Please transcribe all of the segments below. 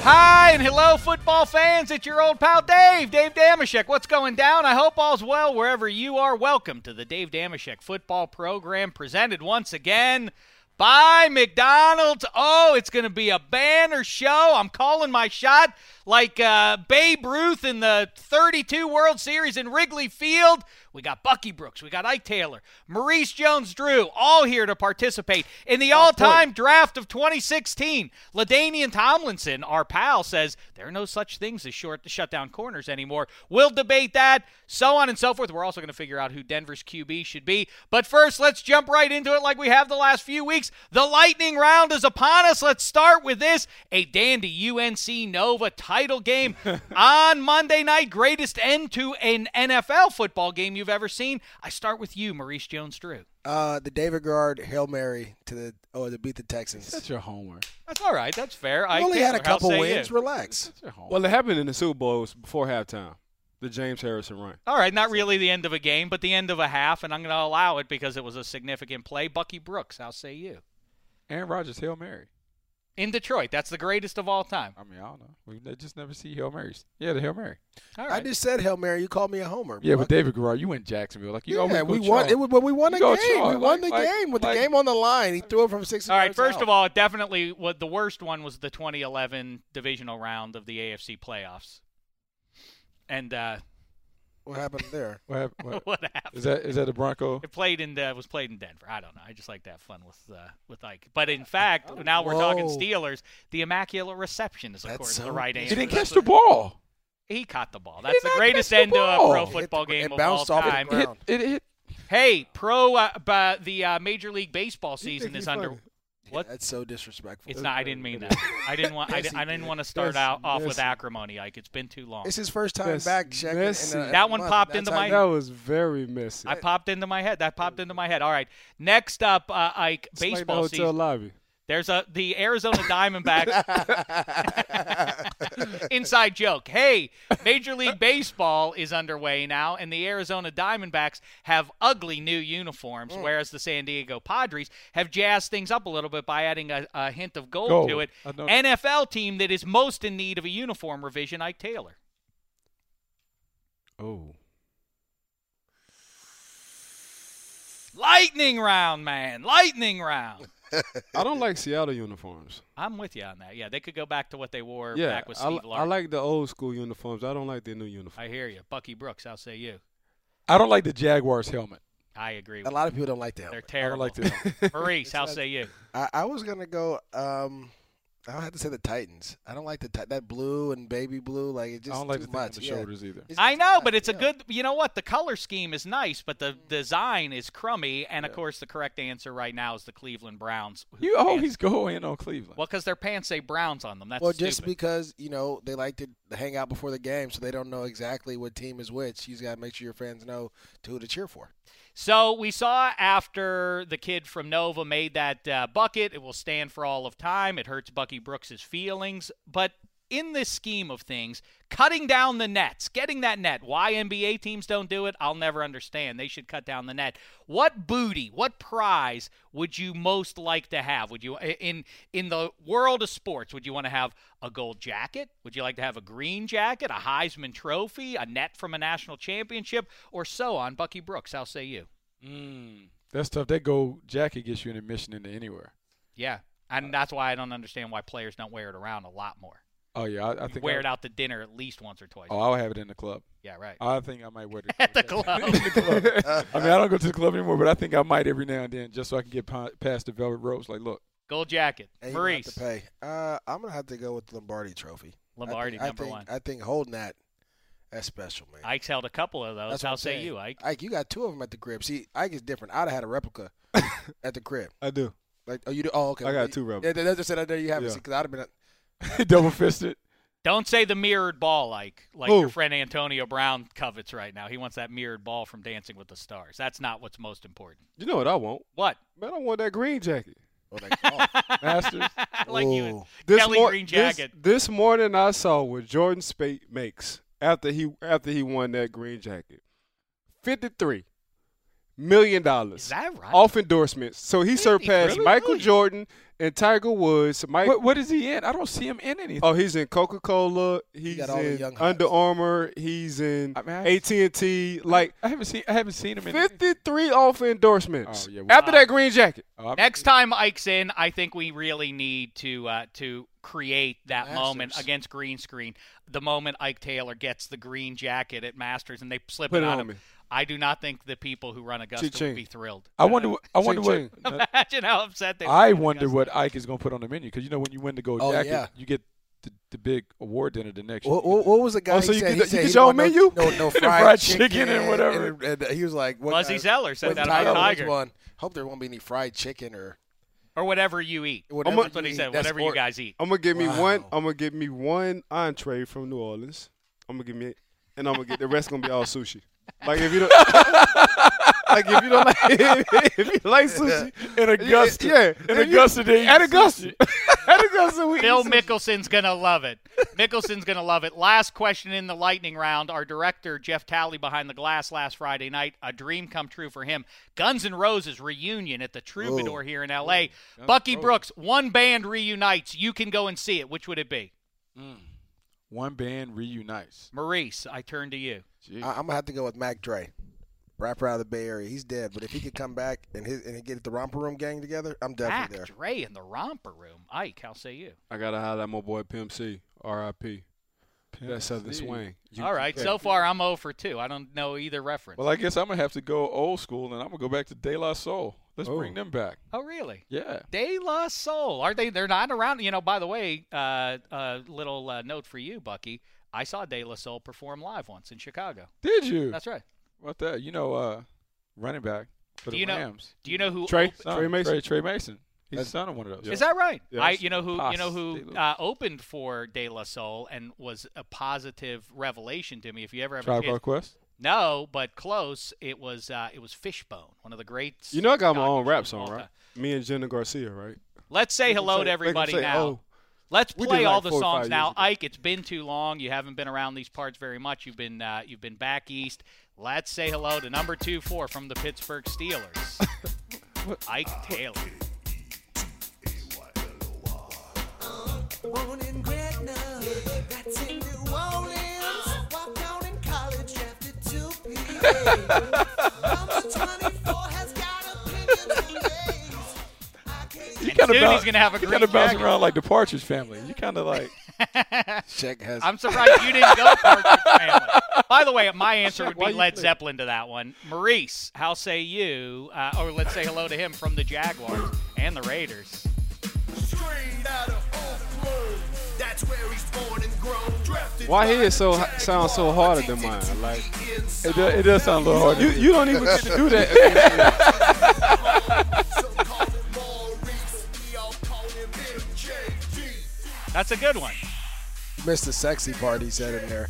Hi and hello, football fans. It's your old pal Dave Dameshek. What's going down? I hope all's well wherever you are. Welcome to the Dave Dameshek football program, presented once again by McDonald's. Oh, it's going to be a banner show. I'm calling my shot like Babe Ruth in the 32 World Series in Wrigley Field. We got Bucky Brooks. We got Ike Taylor, Maurice Jones-Drew, all here to participate in the all-time draft of 2016. LaDainian Tomlinson, our pal, says there are no such things as shutdown corners anymore. We'll debate that, so on and so forth. We're also going to figure out who Denver's QB should be. But first, let's jump right into it like we have the last few weeks. The lightning round is upon us. Let's start with this. A dandy UNC Nova title game on Monday night. Greatest end to an NFL football game you've ever seen. I start with you, Maurice Jones-Drew. The David Garrard Hail Mary to beat the Texans. That's your homework. That's all right. That's fair. We only had a couple wins. Relax. That's your homework. Well, it happened in the Super Bowl. It was before halftime. The James Harrison run. All right, not really the end of a game, but the end of a half, and I'm going to allow it because it was a significant play. Bucky Brooks, how say you? Aaron Rodgers, Hail Mary. In Detroit. That's the greatest of all time. I mean, I don't know. We just never see Hail Marys. Yeah, the Hail Mary. All right. I just said Hail Mary. You called me a homer. Yeah, but David Garrard, you went Jacksonville. Like, you always go we won. We won a game. We won the like, game with the game on the line. He threw it from 6 All right, yards first out. of all, definitely the worst one was the 2011 divisional round of the AFC playoffs. And what happened there? What happened? what happened? Is that the Bronco? It was played in Denver. I don't know. I just like to have fun with Ike. But in fact, now we're talking Steelers. The Immaculate Reception is, of course, the right answer. He didn't catch the ball. He caught the ball. That's the greatest end to a pro football game of all time. It hit. Hey, the Major League Baseball season is under. What? That's so disrespectful. It's not. I didn't mean that. I didn't want to start off with acrimony, Ike. It's been too long. It's his first time back. That one popped into my head. That was very messy. I popped into my head. That popped into my head. All right. Next up, Ike, It's baseball like the hotel season. lobby. There's the Arizona Diamondbacks. Inside joke. Hey, Major League Baseball is underway now, and the Arizona Diamondbacks have ugly new uniforms, whereas the San Diego Padres have jazzed things up a little bit by adding a hint of gold to it. NFL team that is most in need of a uniform revision, Ike Taylor. Oh. Lightning round, man. Lightning round. I don't like Seattle uniforms. I'm with you on that. Yeah, they could go back to what they wore back with Steve Largent. I like the old school uniforms. I don't like the new uniforms. I hear you. Bucky Brooks, how say you? I don't like the Jaguars helmet. I agree A with lot of people don't like that. They're terrible. I don't like the Maurice, how say you? I was gonna go. I have to say the Titans. I don't like that blue and baby blue. Like it just I don't like too the thing much. on the shoulders either. I know, but it's a good. You know what? The color scheme is nice, but the design is crummy. And of course, the correct answer right now is the Cleveland Browns. You always go in on Cleveland. Well, because their pants say Browns on them. That's well, stupid. just because they like to hang out before the game, so they don't know exactly what team is which. You got to make sure your fans know who to cheer for. So we saw after the kid from Nova made that bucket, it will stand for all of time. It hurts Bucky Brooks' feelings. But in this scheme of things, cutting down the nets, getting that net, why NBA teams don't do it, I'll never understand. They should cut down the net. What booty, what prize would you most like to have? Would you, in the world of sports, would you want to have a gold jacket? Would you like to have a green jacket, a Heisman Trophy, a net from a national championship, or so on? Bucky Brooks, how say you? That's tough. That gold jacket gets you an admission into anywhere. Yeah, and that's why I don't understand why players don't wear it around a lot more. Oh, yeah. I think wear it out to dinner at least once or twice. Oh, I'll have it in the club. Yeah, right. I think I might wear it at the club. I mean, I don't go to the club anymore, but I think I might every now and then just so I can get past the velvet ropes. Like, look. Gold jacket. Hey, Maurice. To pay. I'm going to have to go with the Lombardi Trophy. Lombardi, number one. I think holding that's special, man. Ike's held a couple of those. How say you, Ike? Ike, you got two of them at the crib. See, Ike is different. I'd have had a replica at the crib. I do. Like, oh, you do? Oh, okay. I got two replicas. Yeah, that's just said there you have it. Because I'd have been double-fisted. Don't say the mirrored ball, like your friend Antonio Brown covets right now. He wants that mirrored ball from Dancing with the Stars. That's not what's most important. You know what I want? What? Man, I want that green jacket. Oh, that Masters. Like you and Kelly green jacket. This morning I saw what Jordan Spate makes after he won that green jacket. $53 million. Is that right? Off endorsements. So he surpassed really? Michael Jordan and Tiger Woods. What is he in? I don't see him in anything. Oh, he's in Coca-Cola. He's got all the in young Under hats. Armour. He's in I mean, AT&T. Like I haven't seen him in anything. 53 off endorsements. Oh, yeah. After that green jacket. Next time Ike's in, I think we really need to create that Masters. moment against green screen. The moment Ike Taylor gets the green jacket at Masters and they slip Put it it on on him. me. I do not think the people who run Augusta Ching-ching. would be thrilled. I wonder what. Ching-ching. Imagine how upset they would I be with wonder Augusta. what Ike is going to put on the menu because when you win the gold Oh, jacket, yeah. you get the big award dinner the next year. What was the guy? Oh, so he you said, get he the- said you he get your own wanted menu? No Fried chicken and whatever. And he was like, what Fuzzy guy- Zeller said what that about Tiger Tiger. Woods won. Hope there won't be any fried chicken or Whatever you eat. whatever. That's what he you said. eat. That's Whatever you guys eat. I'm gonna give me Wow. one. I'm gonna give me one entree from New Orleans. I'm gonna give me, and I'm gonna get the rest. Gonna be all sushi. Like if you don't, like if you don't like, if you like sushi in Augusta. yeah, In Augusta, they eat at Augusta, sushi. at Augusta, we Phil eat sushi. Mickelson's going to love it. Mickelson's going to love it. Last question in the lightning round. Our director, Jeff Talley, behind the glass last Friday night. A dream come true for him. Guns N' Roses reunion at the Troubadour here in L.A. Bucky Brooks, one band reunites. You can go and see it. Which would it be? One band reunites. Maurice, I turn to you. Gee. I'm gonna have to go with Mac Dre, rapper out of the Bay Area. He's dead, but if he could come back and get the Romper Room gang together, I'm definitely Mac there. Dre in the Romper Room. Ike, how say you? I gotta highlight my boy Pimp C, R.I.P. That Southern C. swing. All right, so far I'm 0 for 2. I don't know either reference. Well, I guess I'm going to have to go old school, and I'm going to go back to De La Soul. Let's Oh. bring them back. Oh, really? Yeah. De La Soul. Are they? They're not around. By the way, little note for you, Bucky. I saw De La Soul perform live once in Chicago. Did you? That's right. What that? Running back for the Rams. Do you know who? Trey Son, Mason. Trey Mason. He's the son of one of those. Is that right? Yes. You know who Paz. opened for De La Soul and was a positive revelation to me. If you ever have a Tribe chance, Called Quest? no, but close. It was Fishbone, one of the greats. You know I got my own Chicago rap shows of song, all right? time. Me and Jenna Garcia, right? Let's say hello to Make 'em everybody say, now. oh. Let's We play did all like the 4 or 5 songs years now. ago. Ike, it's been too long. You haven't been around these parts very much. You've been back east. Let's say hello to number 24 from the Pittsburgh Steelers, Ike Taylor. Born in Gretna, that's in New Orleans. Walked out in college, drafted to PA. Number 24 has got opinions for days. I can't You kind soon he's gonna have a You green kind of bouncing jacket. around like the Partridge Family. You kind of like. Check has. I'm surprised you didn't go Partridge Family. By the way, my answer would Why be you Led play? Zeppelin to that one. Maurice, how say you? Or let's say hello to him from the Jaguars and the Raiders. straight out of Oakland. That's where he's born and grown. Drafted Why by his the sound so harder than mine? Like It does sound a little hard. you don't even get to do that. Some call him Maurice. We all call him MJG. That's a good one. Missed the sexy part he said in there.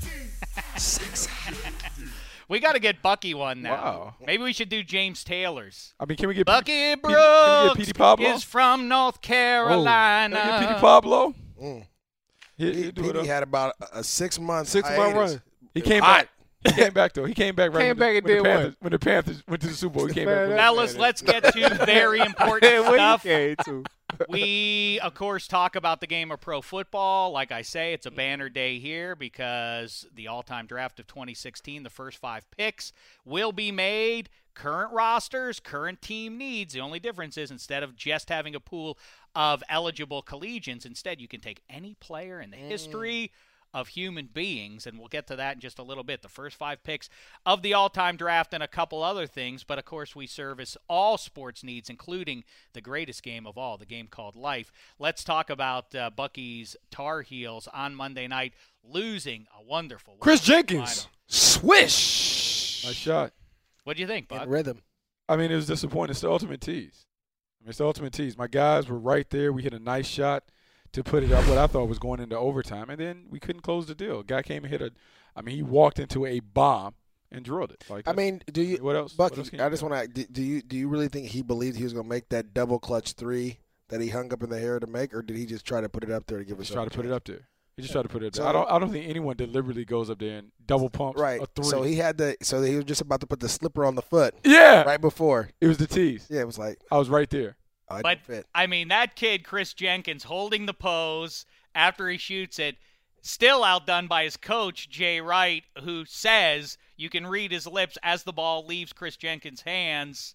We got to get Bucky one now. Wow. Maybe we should do James Taylor's. I mean, can we get Bucky can we Brooks get Petey Pablo? is from North Carolina. Can we get Petey Pablo? Mm. He'll do it Petey up. had about a 6 month 6 month run. He came Hot. back. He came back though. He came back right Came when, back the, and when, the did Panthers, when the Panthers went to the Super Bowl. He came back. with- Fellas, let's get to very important stuff. too. We, of course, talk about the game of pro football. Like I say, it's a banner day here because the all-time draft of 2016, the first 5 picks, will be made. Current rosters, current team needs. The only difference is instead of just having a pool of eligible collegians, instead you can take any player in the history of human beings, and we'll get to that in just a little bit. The first 5 picks of the all-time draft and a couple other things, but of course we service all sports needs, including the greatest game of all, the game called life. Let's talk about Bucky's Tar Heels on Monday night, losing a wonderful Chris final. Jenkins, swish. Nice shot. What do you think, Buck? in rhythm. I mean, it was disappointing. It's the ultimate tease. It's the ultimate tease. My guys were right there. We hit a nice shot to put it up what I thought was going into overtime, and then we couldn't close the deal. Guy came and he walked into a bomb and drilled it. Like, I mean, do you, what else? Bucky? What else can you I just do? want to. Do you really think he believed he was going to make that double clutch 3 that he hung up in the air to make, or did he just try to put it up there to give us? Just try to put it up there. He just tried to put it up So- there. I don't think anyone deliberately goes up there and double pumps Right. a three. So he was just about to put the slipper on the foot yeah. right before. It was the tease. Yeah, it was like, I was right there. oh, it But, didn't fit. I mean, that kid, Chris Jenkins, holding the pose after he shoots it, still outdone by his coach, Jay Wright, who says you can read his lips as the ball leaves Chris Jenkins' hands.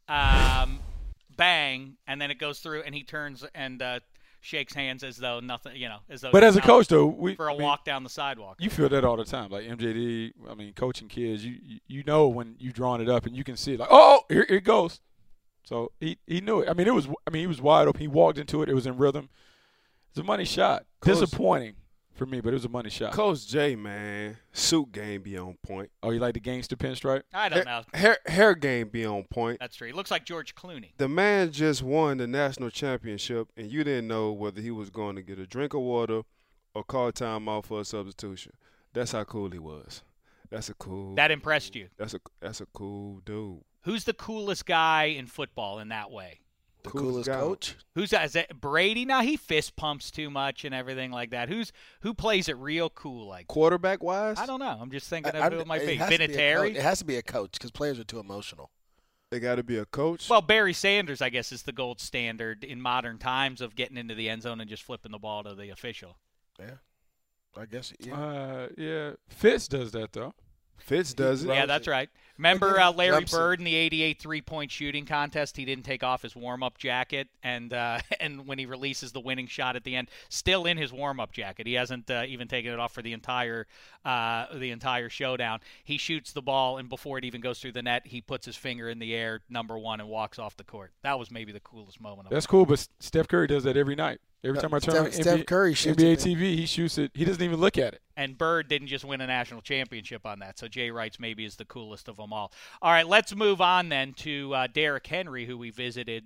Bang, and then it goes through, and he turns and shakes hands as though nothing, as though. But he's as a out coach, though, for a walk down the sidewalk. You feel that all the time. Like MJD, I mean, coaching kids, you know when you've drawn it up and you can see it. Like, oh, here it goes. So he knew it. I mean, he was wide open. He walked into it. It was in rhythm. It's a money shot. Coach- Disappointing for me, but it was a money shot. Coach J, man, suit game be on point. Oh, you like the gangster pinstripe? I don't know. Hair game be on point. That's true. He looks like George Clooney. The man just won the national championship, and you didn't know whether he was going to get a drink of water or call timeout for a substitution. That's how cool he was. That's a cool. That impressed you. That's a cool dude. Who's the coolest guy in football in that way? The coolest coolest guy. coach. Who's that? Is that Brady? Now he fist pumps too much and everything like that. Who plays it real cool? Like Quarterback wise, I don't know. I'm just thinking I- of who it might be. has to be a coach. It Vinatieri. has to be a coach because players are too emotional. they got to be a coach. Well, Barry Sanders, I guess, is the gold standard in modern times of getting into the end zone and just flipping the ball to the official. Yeah, I guess. Yeah. Yeah. Fitz does that though. Fitz does it. Yeah, that's right. Remember Again, Larry Clemson. Bird in the '88 three-point shooting contest? He didn't take off his warm-up jacket, and when he releases the winning shot at the end, still in his warm-up jacket. He hasn't even taken it off for the entire showdown. He shoots the ball, and before it even goes through the net, he puts his finger in the air, number one, and walks off the court. That was maybe the coolest moment. That's cool, but Steph Curry does that every night. Every time I turn on Steph Curry shoots NBA it. TV, he shoots it. He doesn't even look at it. And Bird didn't just win a national championship on that, so Jay Wright's maybe is the coolest of them all. All right, let's move on then to Derrick Henry, who we visited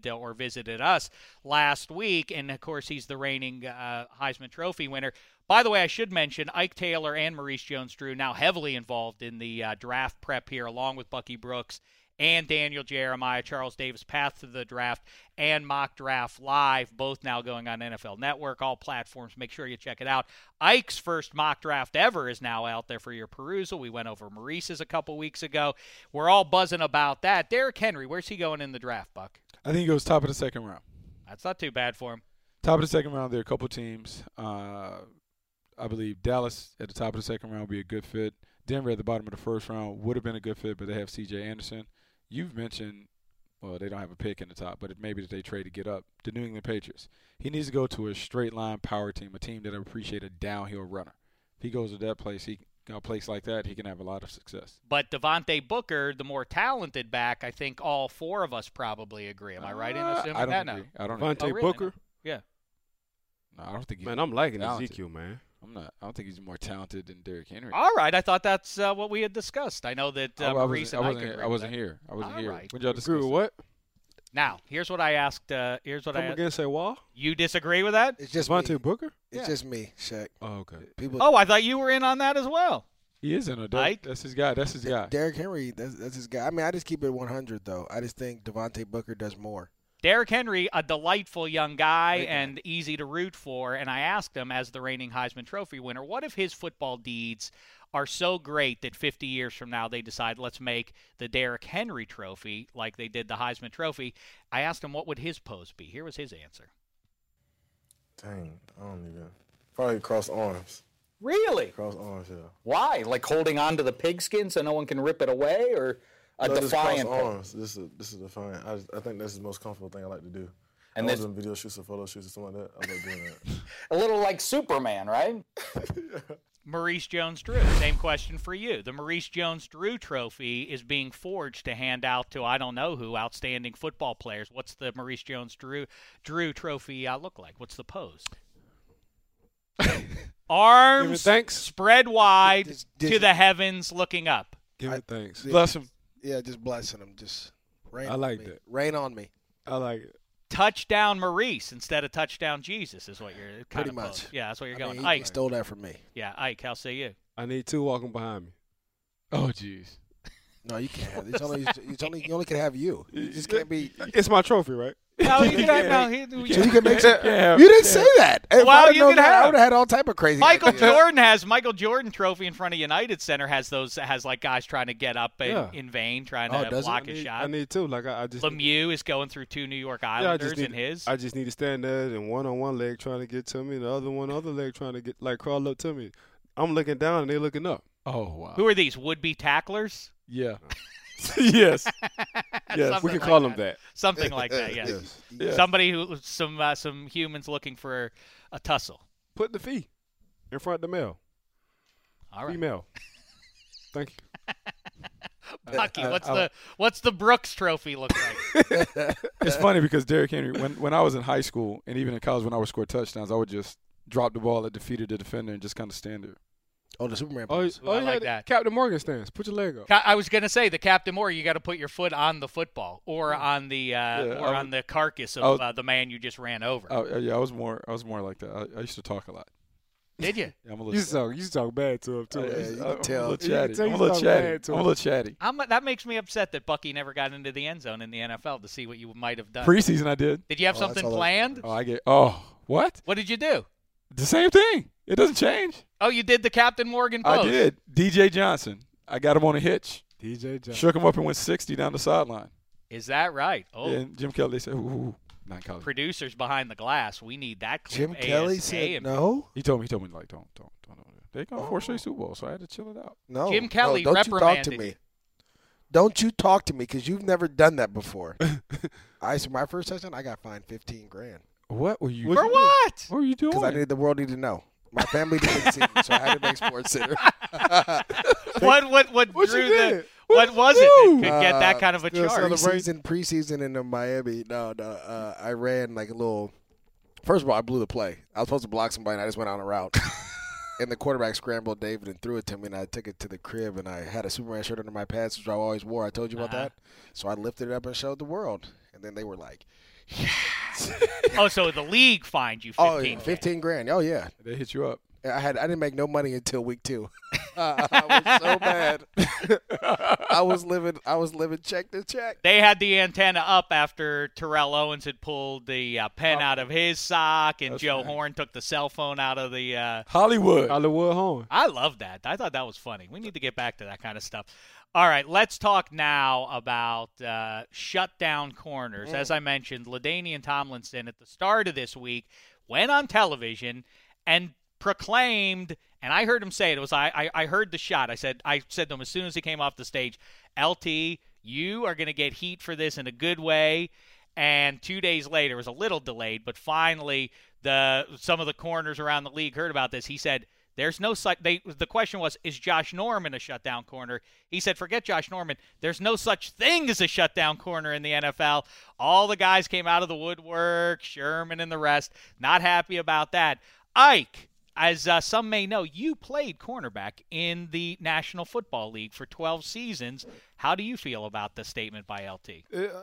us last week, and of course he's the reigning Heisman Trophy winner. By the way, I should mention Ike Taylor and Maurice Jones-Drew now heavily involved in the draft prep here, along with Bucky Brooks and Daniel Jeremiah, Charles Davis, Path to the Draft, and Mock Draft Live, both now going on NFL Network, all platforms. Make sure you check it out. Ike's first mock draft ever is now out there for your perusal. We went over Maurice's a couple weeks ago. We're all buzzing about that. Derrick Henry, where's he going in the draft, Buck? I think he goes top of the second round. That's not too bad for him. Top of the second round, there are a couple teams. I believe Dallas at the top of the second round would be a good fit. Denver at the bottom of the first round would have been a good fit, but they have C.J. Anderson. You've mentioned, well, they don't have a pick in the top, but it may be that they trade to get up. The New England Patriots. He needs to go to a straight line power team, a team that appreciate a downhill runner. If he goes to that place, a place like that, he can have a lot of success. But Devontae Booker, the more talented back, I think all four of us probably agree. Am I right in assuming I don't that? agree. I don't Devontae agree. Oh, really? Booker. Yeah. No, I don't think he's Man, I'm liking talented. Ezekiel, man. I don't think he's more talented than Derrick Henry. All right. I thought that's what we had discussed. I know that Maurice and Ike agree I with wasn't that. here. I wasn't All here. right. When y'all Agree discuss with what? Now, here's what I asked. Come again, say what? You disagree with that? It's just Devontae me. Booker? It's Yeah. just me, Shaq. Oh, okay. People. Oh, I thought you were in on that as well. He is in a Ike? That's his guy. That's his guy. Derrick Henry, that's his guy. I mean, I just keep it 100 though. I just think Devontae Booker does more. Derrick Henry, a delightful young guy Great guy. and easy to root for. And I asked him, as the reigning Heisman Trophy winner, what if his football deeds are so great that 50 years from now they decide, let's make the Derrick Henry Trophy like they did the Heisman Trophy? I asked him, what would his pose be? Here was his answer. Dang, I don't even. Probably cross arms. Really? Cross arms, yeah. Why? Like holding on to the pigskin so no one can rip it away, or a No, just cross defiant pose? arms. This is defiant. I think that's the most comfortable thing I like to do. And I this- was doing video shoots or photo shoots or something like that. I like doing that. A little like Superman, right? Maurice Jones-Drew, same question for you. The Maurice Jones-Drew Trophy is being forged to hand out to I don't know who, outstanding football players. What's the Maurice Jones-Drew Trophy look like? What's the pose? Arms Give it thanks. spread wide Just- to the heavens, looking up. Give it thanks. Bless him. Yeah, just blessing him. Just rain. I on like me. that. Rain on me. I like it. Touchdown Maurice instead of touchdown Jesus is what you're kind Pretty of much. pose. Yeah, that's what you're I going. mean, he Ike, stole that from me. yeah, Ike, how say you? I need two walking behind me. Oh, jeez. No, you can't have. You only can have you. You just can't be. It's my trophy, right? No, you can have, So you can make. You Yeah. didn't say that. If Well, I'd you known can that, I have- would have had all type of crazy. Michael ideas. Jordan trophy in front of United Center has like guys trying to get up Yeah. in vain, trying Oh, to does it? block his shot. I need to. Like I just. Lemieux is going through 2 New York Yeah, I Islanders just need, in his. I just need to stand there and one on one leg trying to get to me, and the other leg trying to get crawl up to me. I'm looking down and they're looking up. Oh wow. Who are these would-be tacklers? Yeah. Yes. Yes. Something We can like call them that. Something like that. Yes. Yes. Yeah. Somebody who some humans looking for a tussle. Put the fee in front of the male. All right. Female. Thank you. Bucky, what's the Brooks Trophy look like? It's funny because Derrick Henry, when I was in high school and even in college, when I would score touchdowns, I would just drop the ball that defeated the defender and just kind of stand there. Oh, the Superman. Oh, pose. I you like had that. Captain Morgan stance. Put your leg up. I was gonna say the Captain Moore. You got to put your foot on the football or on the on the carcass of the man you just ran over. Oh yeah, I was more like that. I used to talk a lot. Did you? Yeah, I'm a You little. talk bad to him too. Yeah, you can I'm tell. a little chatty. tell I'm a you little talk chatty. bad to I'm a him. little chatty. That makes me upset that Bucky never got into the end zone in the NFL to see what you might have done. Preseason, I did. Did you have Oh, that's something all that- planned? What? What did you do? The same thing. It doesn't change. Oh, you did the Captain Morgan pose. I did. DJ Johnson. I got him on a hitch. DJ Johnson. Shook him up and went 60 down the sideline. Is that right? Oh, And Jim Kelly said, "Ooh, not college." producers behind the glass. We need that clip. Jim Kelly ASAP. said no. He told me like, don't. They got 4 straight Super Bowls, so I had to chill it out. No. Jim Kelly no, don't you talk reprimanded to me. you. Don't you talk to me because you've never done that before. So my first touchdown, I got fined $15,000 What were you? For what? What were you doing? because the world needed to know. My family didn't see me, so I had to make Sports Center. What What you drew did? the? What was it that could get that kind of a still charge? Preseason in Miami. No. I ran like a little. First of all, I blew the play. I was supposed to block somebody, and I just went on a route. And the quarterback scrambled David and threw it to me, and I took it to the crib, and I had a Superman shirt under my pants, which I always wore. I told you about that. So I lifted it up and showed the world. And then they were like, Oh, so the league fined you oh, $15,000. $15,000. Oh, yeah. They hit you up. I didn't make no money until week 2. I was so mad. I was living check to check. They had the antenna up after Terrell Owens had pulled the pen out of his sock, and Joe Horn took the cell phone out of the. Hollywood. Hollywood Horn. I love that. I thought that was funny. We need to get back to that kind of stuff. All right, let's talk now about shutdown corners. As I mentioned, LaDainian Tomlinson at the start of this week went on television and proclaimed, and I heard him say it. I heard the shot. I said to him as soon as he came off the stage, LT, you are going to get heat for this in a good way. And 2 days later, it was a little delayed, but finally some of the corners around the league heard about this. He said, there's no such. The question was, is Josh Norman a shutdown corner? He said, forget Josh Norman. There's no such thing as a shutdown corner in the NFL. All the guys came out of the woodwork, Sherman and the rest. Not happy about that. Ike, as some may know, you played cornerback in the National Football League for 12 seasons. How do you feel about the statement by LT?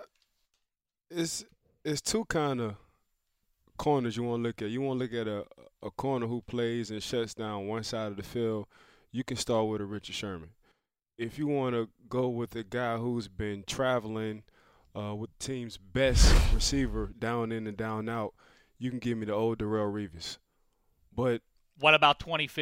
It's two kind of corners you want to look at. You want to look at a corner who plays and shuts down one side of the field. You can start with a Richard Sherman. If you want to go with a guy who's been traveling with the team's best receiver down in and down out, you can give me the old Darrelle Revis. But what about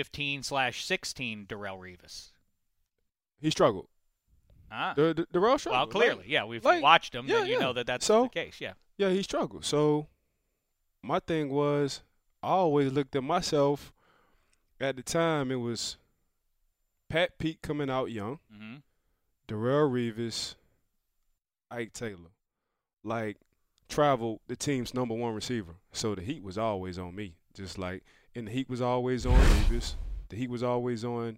2015/16 Darrelle Revis? he struggled. Darrelle struggled. Well, clearly, yeah. We've like, watched him, yeah, and you yeah. know that's So, the case, yeah. Yeah, he struggled. So my thing was, I always looked at myself. At the time, it was Pat Pete coming out young, Mm-hmm. Darrelle Revis, Ike Taylor. Like, traveled the team's number one receiver. So the heat was always on me. Just like, and the heat was always on Revis. The heat was always on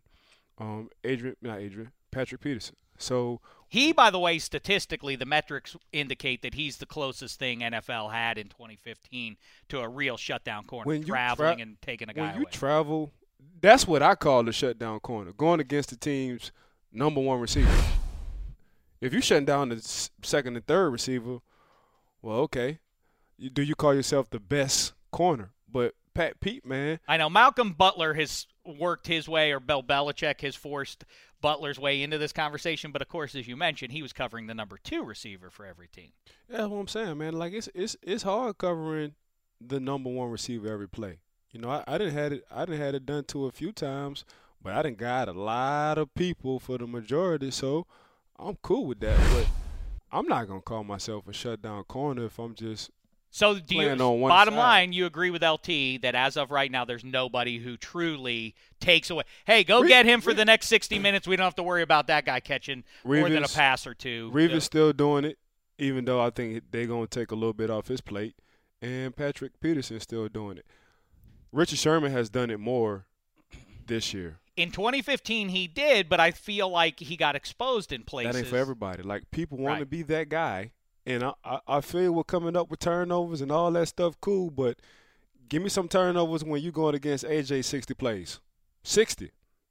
Patrick Peterson. So He, by the way, statistically, the metrics indicate that he's the closest thing NFL had in 2015 to a real shutdown corner, When you traveling and taking a guy when you away. travel, that's what I call the shutdown corner, going against the team's number one receiver. If you're shutting down the second and third receiver, well, okay. Do you call yourself the best corner? But Pat Pete, man. I know Malcolm Butler has worked his way, or Bill Belichick has forced Butler's way into this conversation. But, of course, as you mentioned, he was covering the number 2 receiver for every team. That's what I'm saying, man. Like, it's hard covering the number 1 receiver every play. You know, I didn't had it done to a few times, but I didn't guide a lot of people for the majority, so I'm cool with that. But I'm not gonna call myself a shutdown corner if I'm just So, do you, playing on one bottom side. line, you agree with LT that as of right now, there's nobody who truly takes away. Hey, go get him for the next 60 minutes. We don't have to worry about that guy catching more than a pass or two. Reeves still doing it, even though I think they're gonna take a little bit off his plate, and Patrick Peterson's still doing it. Richard Sherman has done it more this year. In 2015, he did, but I feel like he got exposed in places. That ain't for everybody. Like, people want to Right. be that guy, and I feel we're coming up with turnovers and all that stuff, cool, but give me some turnovers when you're going against AJ 60 plays. 60.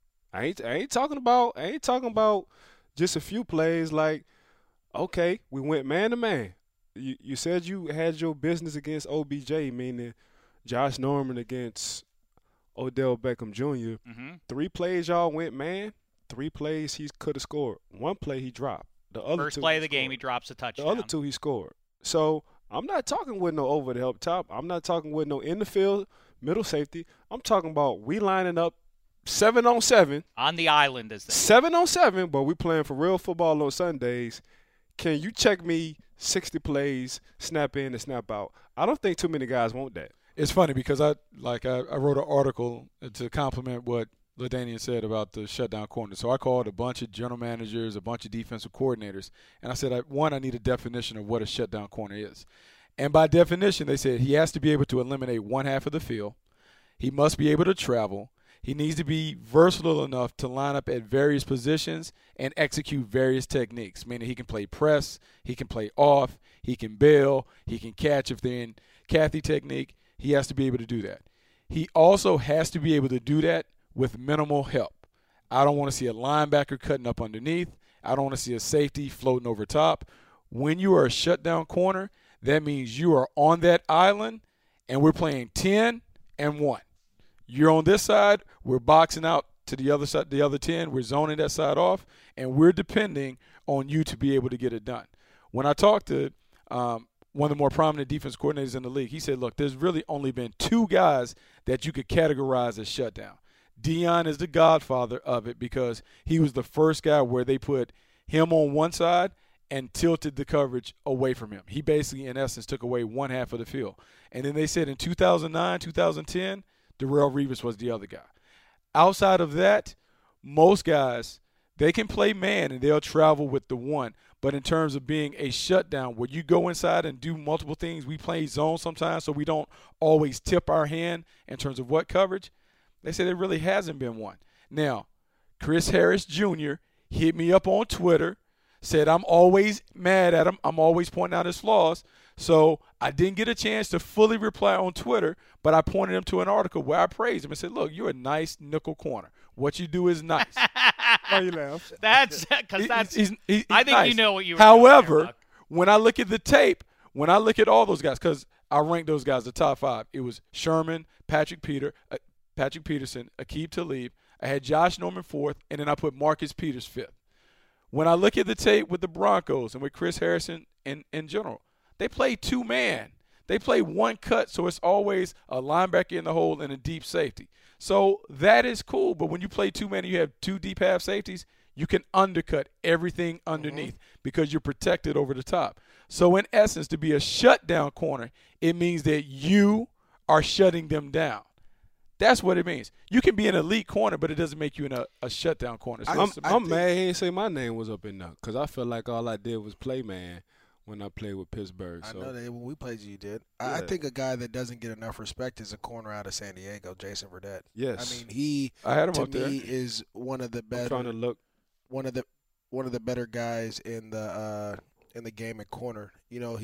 I ain't talking about just a few plays. Like, okay, we went man to man. You said you had your business against OBJ, meaning Josh Norman against Odell Beckham Jr. 3 plays y'all went man. 3 plays he could have scored. 1 play he dropped. The other First 2 play he of the game, he scored. drops a touchdown. The other 2 he scored. So I'm not talking with no over the help top. I'm not talking with no in the field middle safety. I'm talking about we lining up 7-on-7. On the island, as they 7-on-7, but we playing for real football on Sundays. Can you check me 60 plays, snap in and snap out? I don't think too many guys want that. It's funny because I wrote an article to compliment what LaDainian said about the shutdown corner. So I called a bunch of general managers, a bunch of defensive coordinators, and I said, I need a definition of what a shutdown corner is. And by definition, they said he has to be able to eliminate one half of the field. He must be able to travel. He needs to be versatile enough to line up at various positions and execute various techniques, meaning he can play press, he can play off, he can bail, he can catch if they're in Kathy technique. He has to be able to do that. He also has to be able to do that with minimal help. I don't want to see a linebacker cutting up underneath. I don't want to see a safety floating over top. When you are a shutdown corner, that means you are on that island and we're playing 10 and 1. You're on this side, we're boxing out to the other side, the other 10, we're zoning that side off, and we're depending on you to be able to get it done. When I talked to one of the more prominent defense coordinators in the league, he said, look, there's really only been 2 guys that you could categorize as shutdown. Deion is the godfather of it because he was the first guy where they put him on one side and tilted the coverage away from him. He basically, in essence, took away one half of the field. And then they said in 2009, 2010, Darrelle Revis was the other guy. Outside of that, most guys, they can play man and they'll travel with the one. But in terms of being a shutdown, where you go inside and do multiple things, we play zone sometimes so we don't always tip our hand in terms of what coverage. They said it really hasn't been one. Now, Chris Harris Jr. hit me up on Twitter, said I'm always mad at him. I'm always pointing out his flaws. So I didn't get a chance to fully reply on Twitter, but I pointed him to an article where I praised him and said, look, you're a nice nickel corner. What you do is nice. Why you laugh? That's because that's. He's I think nice. you know what you were However, doing there, Buck. when I look at the tape, when I look at all those guys, because I ranked those guys the top 5, it was Sherman, Patrick Peterson, Aqib Talib. I had Josh Norman 4th, and then I put Marcus Peters 5th. When I look at the tape with the Broncos and with Chris Harrison in general, they play 2-man. They play one cut, so it's always a linebacker in the hole and a deep safety. So that is cool, but when you play 2-man and you have 2 deep half safeties, you can undercut everything underneath because you're protected over the top. So in essence, to be a shutdown corner, it means that you are shutting them down. That's what it means. You can be an elite corner, but it doesn't make you a shutdown corner. So I'm mad he didn't say my name was up in there because I felt like all I did was play man when I played with Pittsburgh. So. I know that when we played you did. Yeah. I think a guy that doesn't get enough respect is a corner out of San Diego, Jason Verdett. Yes. I mean, I had him to up there. me is one of the I'm better trying to look. one of the better guys in the game at corner. You know,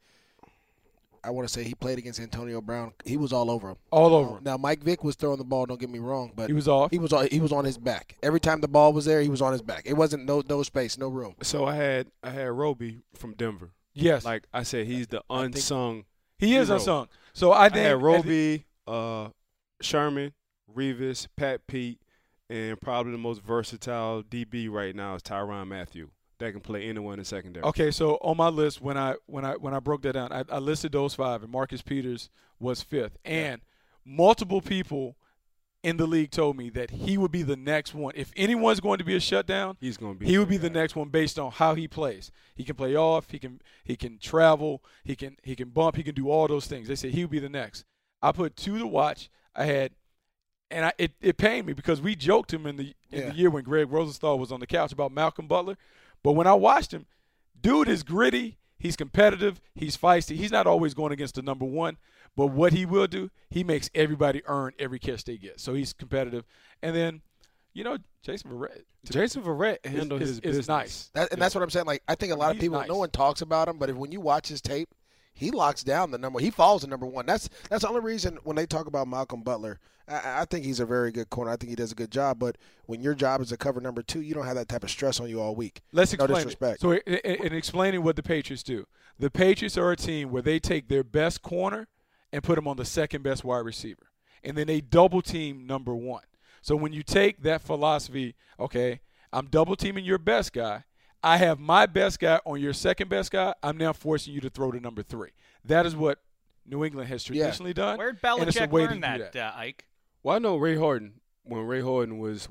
I want to say he played against Antonio Brown. He was all over him. All over him. Now Mike Vick was throwing the ball. Don't get me wrong, but He was off. He was on his back every time the ball was there. He was on his back. It wasn't no space, no room. So I had Roby from Denver. Yes. Like I said, he's the unsung. he is hero. unsung. So I I think had Roby. Sherman, Revis, Pat Pete, and probably the most versatile DB right now is Tyrann Mathieu. That can play anyone in the secondary. Okay, so on my list, when I broke that down, I listed those 5, and Marcus Peters was 5th. And multiple people in the league told me that he would be the next one. If anyone's going to be a shutdown, He's going to be. he would be the next one based on how he plays. He can play off. He can travel. He can bump. He can do all those things. They said he would be the next. I put 2 to watch. I had, and it pained me because we joked him in the year when Greg Rosenthal was on the couch about Malcolm Butler. But when I watched him, dude is gritty. He's competitive. He's feisty. He's not always going against the number 1. But what he will do, he makes everybody earn every catch they get. So he's competitive. And then, Jason Verrett handled his business. is nice. That's what I'm saying. Like, I think a lot of He's people, nice. no one talks about him, but when you watch his tape, he locks down the number. He falls to number 1. That's the only reason when they talk about Malcolm Butler, I think he's a very good corner. I think he does a good job. But when your job is to cover number 2, you don't have that type of stress on you all week. Let's No explain disrespect. it. So in explaining what the Patriots do, the Patriots are a team where they take their best corner and put him on the second best wide receiver. And then they double team number 1. So when you take that philosophy, okay, I'm double teaming your best guy. I have my best guy on your second best guy. I'm now forcing you to throw to number 3. That is what New England has traditionally done. Where'd and it's a Belichick way to learn do that, Ike? Well, I know Ray Horton. When Ray Horton was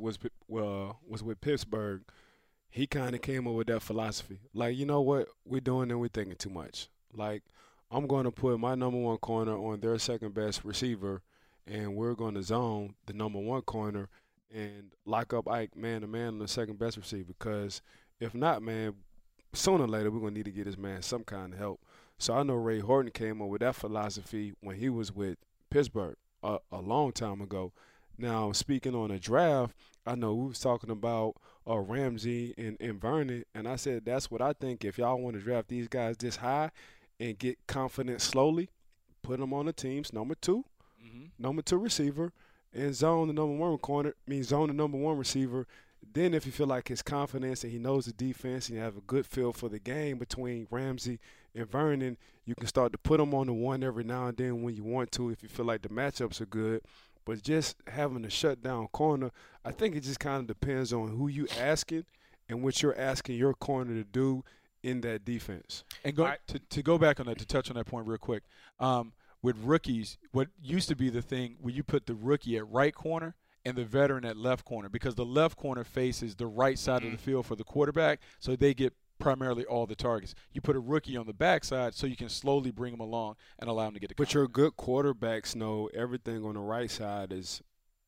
with Pittsburgh, he kind of came up with that philosophy. Like, you know what, we're doing and we're thinking too much. Like, I'm going to put my number 1 corner on their second best receiver, and we're going to zone the number 1 corner and lock up Ike man to man on the second best receiver. Because if not, man, sooner or later we're going to need to get this man some kind of help. So I know Ray Horton came up with that philosophy when he was with Pittsburgh a long time ago. Now, speaking on a draft, I know we was talking about Ramsey and Vernon, and I said that's what I think. If y'all want to draft these guys this high and get confident slowly, put them on the teams, number 2 receiver, and zone the number 1 corner, zone the number 1 receiver. Then if you feel like his confidence and he knows the defense and you have a good feel for the game between Ramsey and Vernon, you can start to put them on the 1 every now and then when you want to if you feel like the matchups are good. But just having a shutdown corner, I think it just kind of depends on who you asking and what you're asking your corner to do in that defense. And to go back on that, to touch on that point real quick, with rookies, what used to be the thing where you put the rookie at right corner and the veteran at left corner, because the left corner faces the right side of the field for the quarterback, so they get primarily all the targets. You put a rookie on the backside so you can slowly bring him along and allow him to get the But your good quarterbacks know everything on the right side is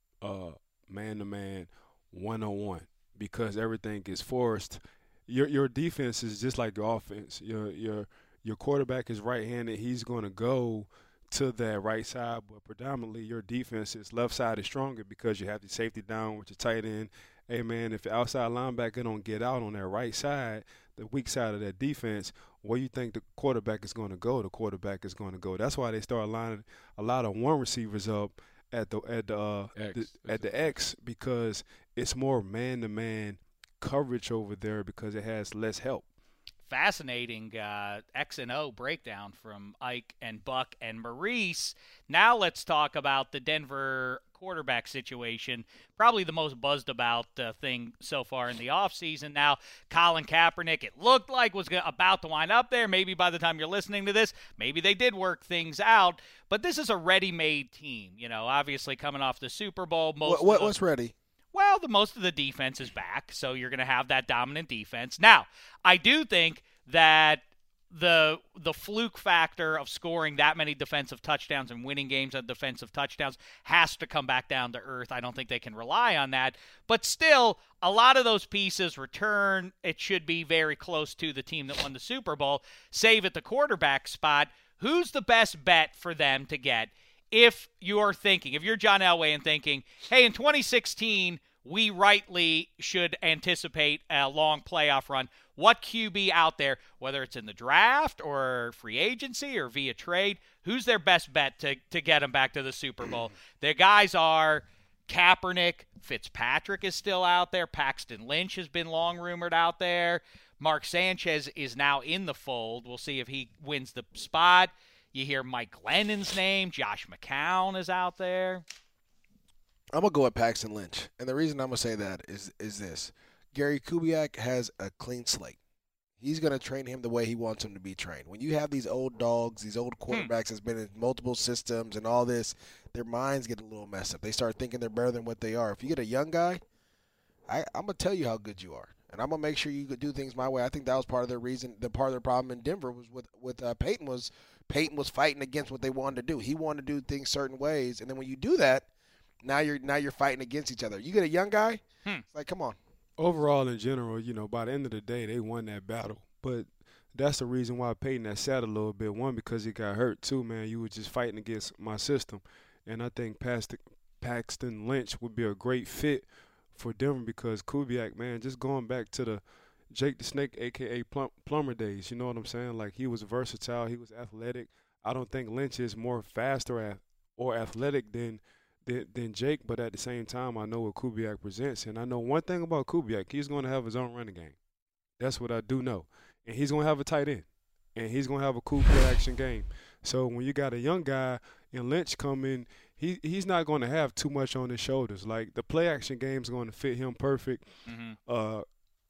man-to-man, one-on-one, because everything is forced. Your defense is just like your offense. Your quarterback is right-handed. He's going to go to that right side, but predominantly your defense is left side is stronger because you have the safety down with your tight end. Hey, man, if the outside linebacker don't get out on that right side, the weak side of that defense, where you think the quarterback is going to go, the quarterback is going to go. That's why they start lining a lot of 1 receivers up at the X, because it's more man-to-man coverage over there because it has less help. Fascinating X and O breakdown from Ike and Buck and Maurice. Now let's talk about the Denver quarterback situation. Probably the most buzzed about thing so far in the offseason. Now, Colin Kaepernick, it looked like was about to wind up there. Maybe by the time you're listening to this, maybe they did work things out. But this is a ready-made team. Obviously coming off the Super Bowl. What's ready? Well, most of the defense is back, so you're going to have that dominant defense. Now, I do think that the fluke factor of scoring that many defensive touchdowns and winning games on defensive touchdowns has to come back down to earth. I don't think they can rely on that. But still, a lot of those pieces return. It should be very close to the team that won the Super Bowl, save at the quarterback spot. Who's the best bet for them to get? If you're John Elway and thinking, hey, in 2016, we rightly should anticipate a long playoff run, what QB out there, whether it's in the draft or free agency or via trade, who's their best bet to get them back to the Super Bowl? Their guys are Kaepernick, Fitzpatrick is still out there, Paxton Lynch has been long rumored out there, Mark Sanchez is now in the fold. We'll see if he wins the spot. You hear Mike Glennon's name. Josh McCown is out there. I'm going to go with Paxton Lynch. And the reason I'm going to say that is this. Gary Kubiak has a clean slate. He's going to train him the way he wants him to be trained. When you have these old dogs, these old quarterbacks that's been in multiple systems and all this, their minds get a little messed up. They start thinking they're better than what they are. If you get a young guy, I'm going to tell you how good you are. And I'm going to make sure you do things my way. I think that was part of their reason. The part of their problem in Denver was with Peyton was fighting against what they wanted to do. He wanted to do things certain ways. And then when you do that, now you're fighting against each other. You get a young guy, it's like, come on. Overall, in general, by the end of the day, they won that battle. But that's the reason why Peyton had sat a little bit. One, because he got hurt. Two, man, you were just fighting against my system. And I think Paxton Lynch would be a great fit for Denver because Kubiak, man, just going back to the Jake the Snake, a.k.a. Plumber days, you know what I'm saying? Like, he was versatile. He was athletic. I don't think Lynch is more fast or athletic than Jake, but at the same time, I know what Kubiak presents. And I know one thing about Kubiak, he's going to have his own running game. That's what I do know. And he's going to have a tight end. And he's going to have a cool play-action game. So when you got a young guy and Lynch come in, he's not going to have too much on his shoulders. Like, the play-action game is going to fit him perfect. Mm-hmm.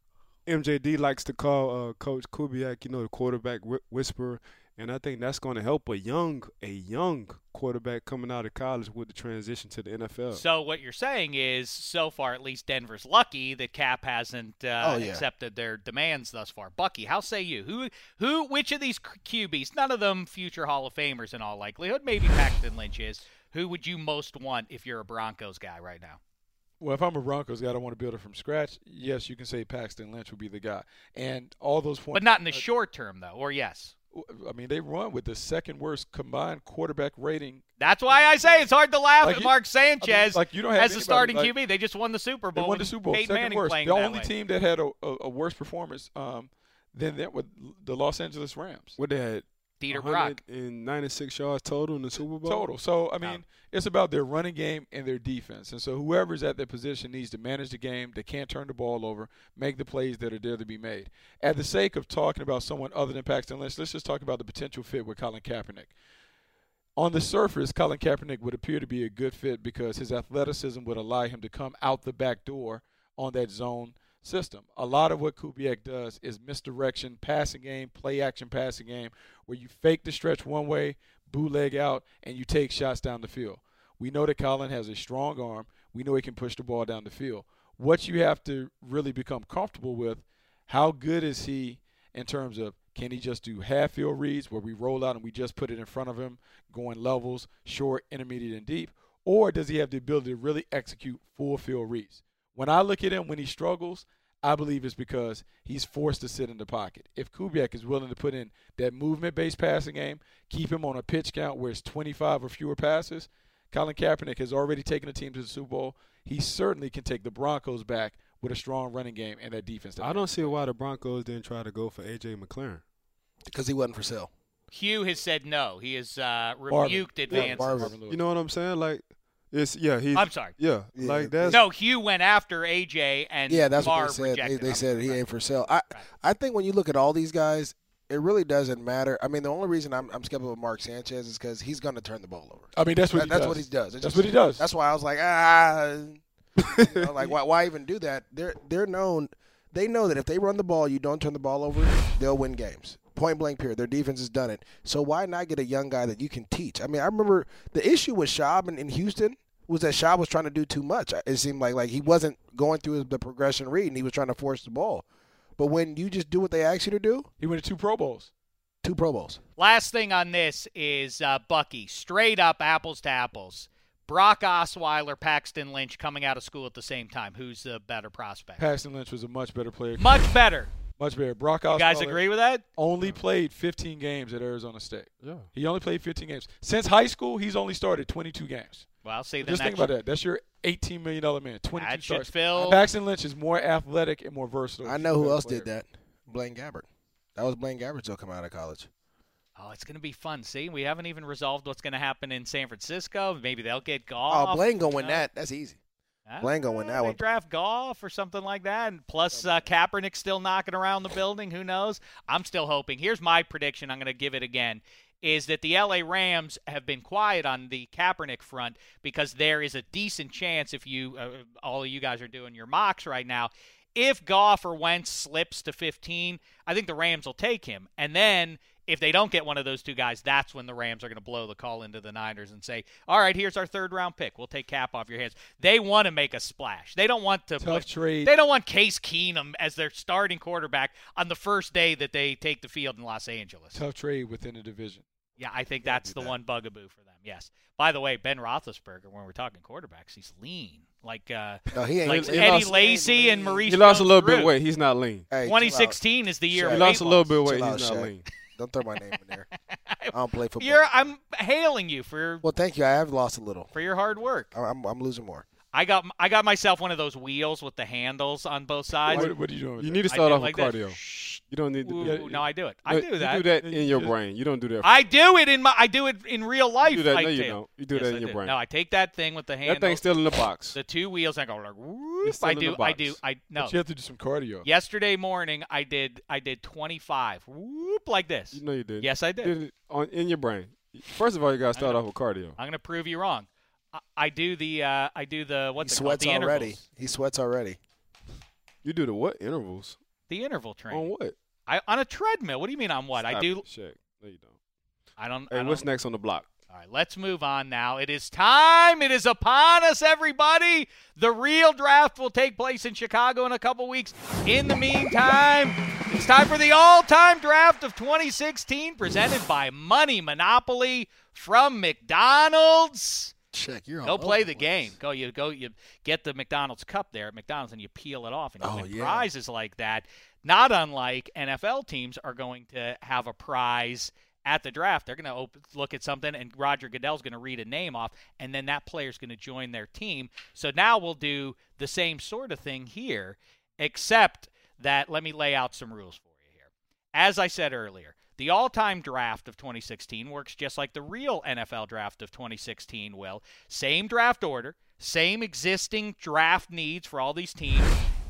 MJD likes to call Coach Kubiak, the quarterback whisperer. And I think that's going to help a young quarterback coming out of college with the transition to the NFL. So what you're saying is, so far at least Denver's lucky that Cap hasn't accepted their demands thus far. Bucky, how say you? Which of these QBs, none of them future Hall of Famers in all likelihood, maybe Paxton Lynch is, who would you most want if you're a Broncos guy right now? Well, if I'm a Broncos guy, I want to build it from scratch. Yes, you can say Paxton Lynch would be the guy. And all those points. But not in the short term, though, or yes? I mean, they run with the second worst combined quarterback rating. That's why I say it's hard to laugh at Mark Sanchez you don't have as a starting QB. They just won the Super Bowl. They won the Super Bowl. Peyton Second Manning worst. playing The that only way. team that had a worse performance than that was the Los Angeles Rams. What they had? Dieter Brock. 196 yards total in the Super Bowl? Total. So, I mean, it's about their running game and their defense. And so whoever's at their position needs to manage the game. They can't turn the ball over, make the plays that are there to be made. At the sake of talking about someone other than Paxton Lynch, let's just talk about the potential fit with Colin Kaepernick. On the surface, Colin Kaepernick would appear to be a good fit because his athleticism would allow him to come out the back door on that zone system. A lot of what Kubiak does is misdirection, passing game, play action passing game, where you fake the stretch one way, bootleg out, and you take shots down the field. We know that Colin has a strong arm. We know he can push the ball down the field. What you have to really become comfortable with, how good is he in terms of can he just do half-field reads where we roll out and we just put it in front of him, going levels, short, intermediate, and deep, or does he have the ability to really execute full-field reads? When I look at him when he struggles, I believe it's because he's forced to sit in the pocket. If Kubiak is willing to put in that movement-based passing game, keep him on a pitch count where it's 25 or fewer passes, Colin Kaepernick has already taken the team to the Super Bowl. He certainly can take the Broncos back with a strong running game and that defense. I don't see why the Broncos didn't try to go for A.J. McLaren. Because he wasn't for sale. Hugh has said no. He has rebuked advances. You know what I'm saying? Like, he's. I'm sorry. Yeah, like that's. No, Hugh went after AJ and that's Marv what they said. rejected They him. said he ain't for sale. I think when you look at all these guys, it really doesn't matter. I mean, the only reason I'm skeptical of Mark Sanchez is because he's going to turn the ball over. I mean, that's what he does. What he does. That's what he does. That's why I was like, like why even do that? They're known. They know that if they run the ball, you don't turn the ball over, they'll win games. Point blank period. Their defense has done it. So why not get a young guy that you can teach? I mean, I remember the issue with Schaub in Houston was that Schaub was trying to do too much. It seemed like he wasn't going through the progression read, and he was trying to force the ball. But when you just do what they ask you to do, he went to 2 Pro Bowls. 2 Pro Bowls. Last thing on this is Bucky, straight up apples to apples. Brock Osweiler, Paxton Lynch coming out of school at the same time. Who's the better prospect? Paxton Lynch was a much better player. Much better. Much better. Brock Osweiler. You guys agree with that? Only played 15 games at Arizona State. Yeah. He only played 15 games. Since high school, he's only started 22 games. Well, see, then just think about that. That's your $18 million man. 22 that starts. should fill. Paxton Lynch is more athletic and more versatile. I know who else did that. Blaine Gabbert. That was Blaine Gabbert still coming out of college. Oh, it's going to be fun. See, we haven't even resolved what's going to happen in San Francisco. Maybe they'll get Goff. Oh, Blaine going to win that. That's easy. Blaine going to win that they one. draft Goff or something like that. And plus, Kaepernick still knocking around the building. Who knows? I'm still hoping. Here's my prediction. I'm going to give it again. is that the LA Rams have been quiet on the Kaepernick front because there is a decent chance, if you all of you guys are doing your mocks right now, if Goff or Wentz slips to 15, I think the Rams will take him. And then if they don't get one of those two guys, that's when the Rams are going to blow the call into the Niners and say, all right, here's our third-round pick. We'll take Cap off your hands. They want to make a splash. They don't want to trade. They don't want Case Keenum as their starting quarterback on the first day that they take the field in Los Angeles. Tough trade within the division. Yeah, I think that's the one bugaboo for them, yes. By the way, Ben Roethlisberger, when we're talking quarterbacks, he's lean. Like No, he ain't. like He Eddie lost- Lacy and Maurice He lost a little bit Jones-Drew. of weight. He's not lean. Hey, 2016 is the year Shaq. of He weight lost a little loss. bit of weight. Chill He's out, not Shaq. lean. Don't throw my name in there. I don't play football. I'm hailing you for Well, thank you. I have lost a little. your hard work. I'm losing more. I got myself one of those wheels with the handles on both sides. What are you doing with You that? need to I start do off like with this. cardio. Shh. You don't need to. Ooh, no, I do it. I No, do that. You do that in your brain. You don't do that. I do it in real life. You do that. I No, you do. don't. You do Yes, that I in your do. brain. No, I take that thing with the handle. That thing's still in the box. the two wheels. I go like, whoop. It's still I in the do. box. No. But you have to do some cardio. Yesterday morning, I did 25. Whoop, like this. You know you did. Yes, I did. You did it in your brain. First of all, you got to start off with cardio. I'm gonna prove you wrong. I do the He what's it called? sweats The already. intervals. He sweats already. You do the what intervals? The interval training. On what? On a treadmill. What do you mean on what? I Stop do. it, Shaq. No, you don't. I don't. Hey, I what's don't- next on the block? All right, let's move on now. It is time. It is upon us, everybody. The real draft will take place in Chicago in a couple weeks. In the meantime, it's time for the all-time draft of 2016 presented by Money Monopoly from McDonald's. Check. You're Go all play over the place. game. You get the McDonald's cup there at McDonald's and you peel it off and you Oh, win yeah. prizes like that. Not unlike NFL teams are going to have a prize at the draft. They're going to look at something and Roger Goodell's going to read a name off and then that player's going to join their team. So now we'll do the same sort of thing here, except that let me lay out some rules for you here. As I said earlier, the all-time draft of 2016 works just like the real NFL draft of 2016 will. Same draft order, same existing draft needs for all these teams.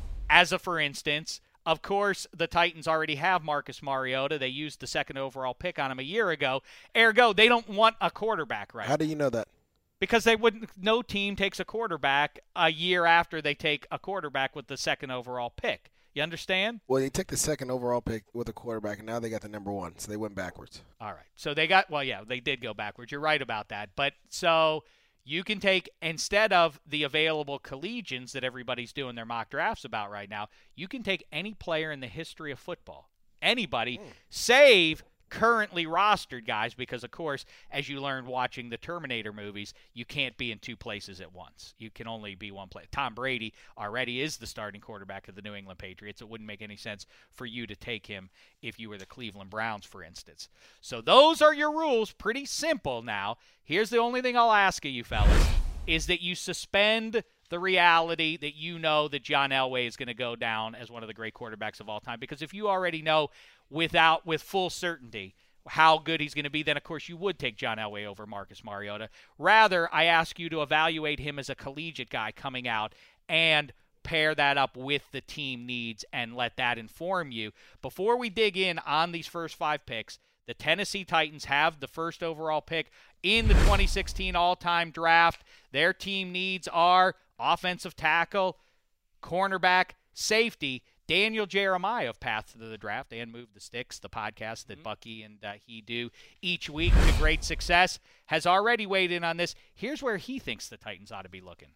As a for instance, of course, the Titans already have Marcus Mariota. They used the second overall pick on him a year ago. Ergo, they don't want a quarterback right How do you know that? because they wouldn't. No team takes a quarterback a year after they take a quarterback with the second overall pick. You understand? Well, they took the second overall pick with a quarterback, and now they got the number one, so they went backwards. All right. So they got, well, yeah, they did go backwards. You're right about that. But so you can take, instead of the available collegians that everybody's doing their mock drafts about right now, you can take any player in the history of football. Anybody, save currently rostered guys, because, of course, as you learned watching the Terminator movies, you can't be in two places at once. You can only be one place. Tom Brady already is the starting quarterback of the New England Patriots. It wouldn't make any sense for you to take him if you were the Cleveland Browns, for instance. So those are your rules. Pretty simple now. Here's the only thing I'll ask of you fellas, is that you suspend the reality that you know that John Elway is going to go down as one of the great quarterbacks of all time. Because if you already know with full certainty how good he's going to be, then of course you would take John Elway over Marcus Mariota. Rather, I ask you to evaluate him as a collegiate guy coming out and pair that up with the team needs and let that inform you. Before we dig in on these first 5 picks, the Tennessee Titans have the first overall pick in the 2016 all-time draft. Their team needs are offensive tackle, cornerback, safety. Daniel Jeremiah of Path to the Draft and Move the Sticks, the podcast that Bucky and he do each week to great success, has already weighed in on this. Here's where he thinks the Titans ought to be looking.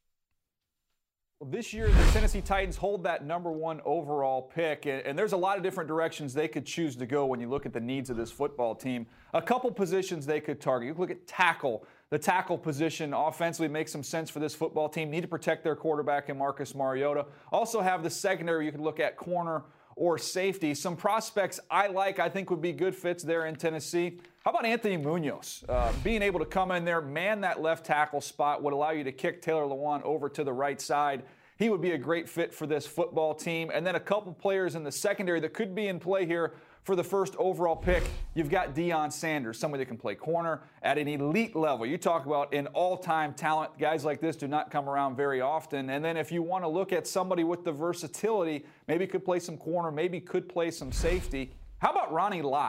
Well, this year, the Tennessee Titans hold that number 1 overall pick, and there's a lot of different directions they could choose to go when you look at the needs of this football team. A couple positions they could target. You look at tackle. The tackle position offensively makes some sense for this football team. Need to protect their quarterback in Marcus Mariota. Also have the secondary you could look at corner or safety. Some prospects I think would be good fits there in Tennessee. How about Anthony Munoz? Being able to come in there, man that left tackle spot would allow you to kick Taylor Lewan over to the right side. He would be a great fit for this football team. And then a couple players in the secondary that could be in play here for the first overall pick. You've got Deion Sanders, somebody that can play corner at an elite level. You talk about an all-time talent. Guys like this do not come around very often. And then if you want to look at somebody with the versatility, maybe could play some corner, maybe could play some safety. How about Ronnie Lott?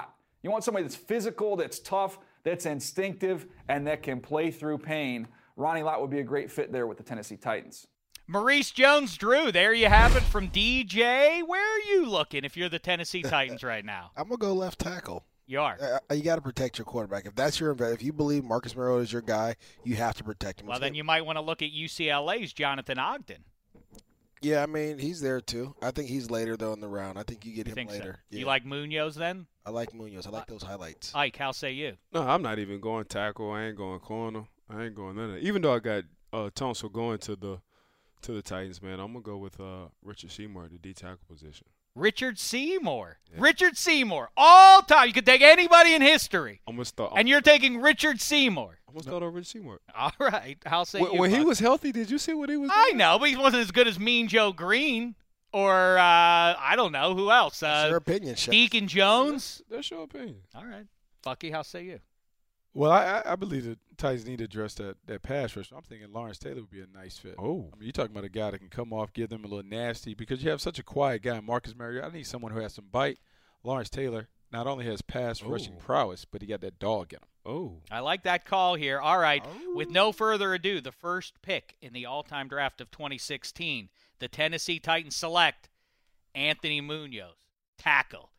You want somebody that's physical, that's tough, that's instinctive, and that can play through pain. Ronnie Lott would be a great fit there with the Tennessee Titans. Maurice Jones-Drew, there you have it from DJ. Where are you looking if you're the Tennessee Titans right now? I'm going to go left tackle. You are. You got to protect your quarterback. If that's your if you believe Marcus Mariota is your guy, you have to protect him. Well, then you might want to look at UCLA's Jonathan Ogden. Yeah, I mean, he's there too. I think he's later, though, in the round. I think you get him later. So? You like Munoz then? I like Munoz. I like those highlights. Ike, how say you? No, I'm not even going tackle. I ain't going corner. I ain't going none of that. Even though I got Tunsil going to the Titans, man, I'm going to go with Richard Seymour at the D-tackle position. Richard Seymour. Yeah. Richard Seymour. All time. You could take anybody in history. And you're taking Richard Seymour. I'm going to start over Richard Seymour. All right. I'll say when he was healthy, did you see what he was doing? I know, but he wasn't as good as Mean Joe Green or, I don't know, who else? That's your opinion, Shaq. Deacon Jones. That's your opinion. All right. Bucky, how say you? Well, I believe the Titans need to address that pass rush. I'm thinking Lawrence Taylor would be a nice fit. Oh. I mean, you're talking about a guy that can come off, give them a little nasty, because you have such a quiet guy, Marcus Mariota. I need someone who has some bite. Lawrence Taylor not only has pass rushing prowess, but he got that dog in him. Oh. I like that call here. All right. With no further ado, the first pick in the all-time draft of 2016, the Tennessee Titans select Anthony Munoz, tackle,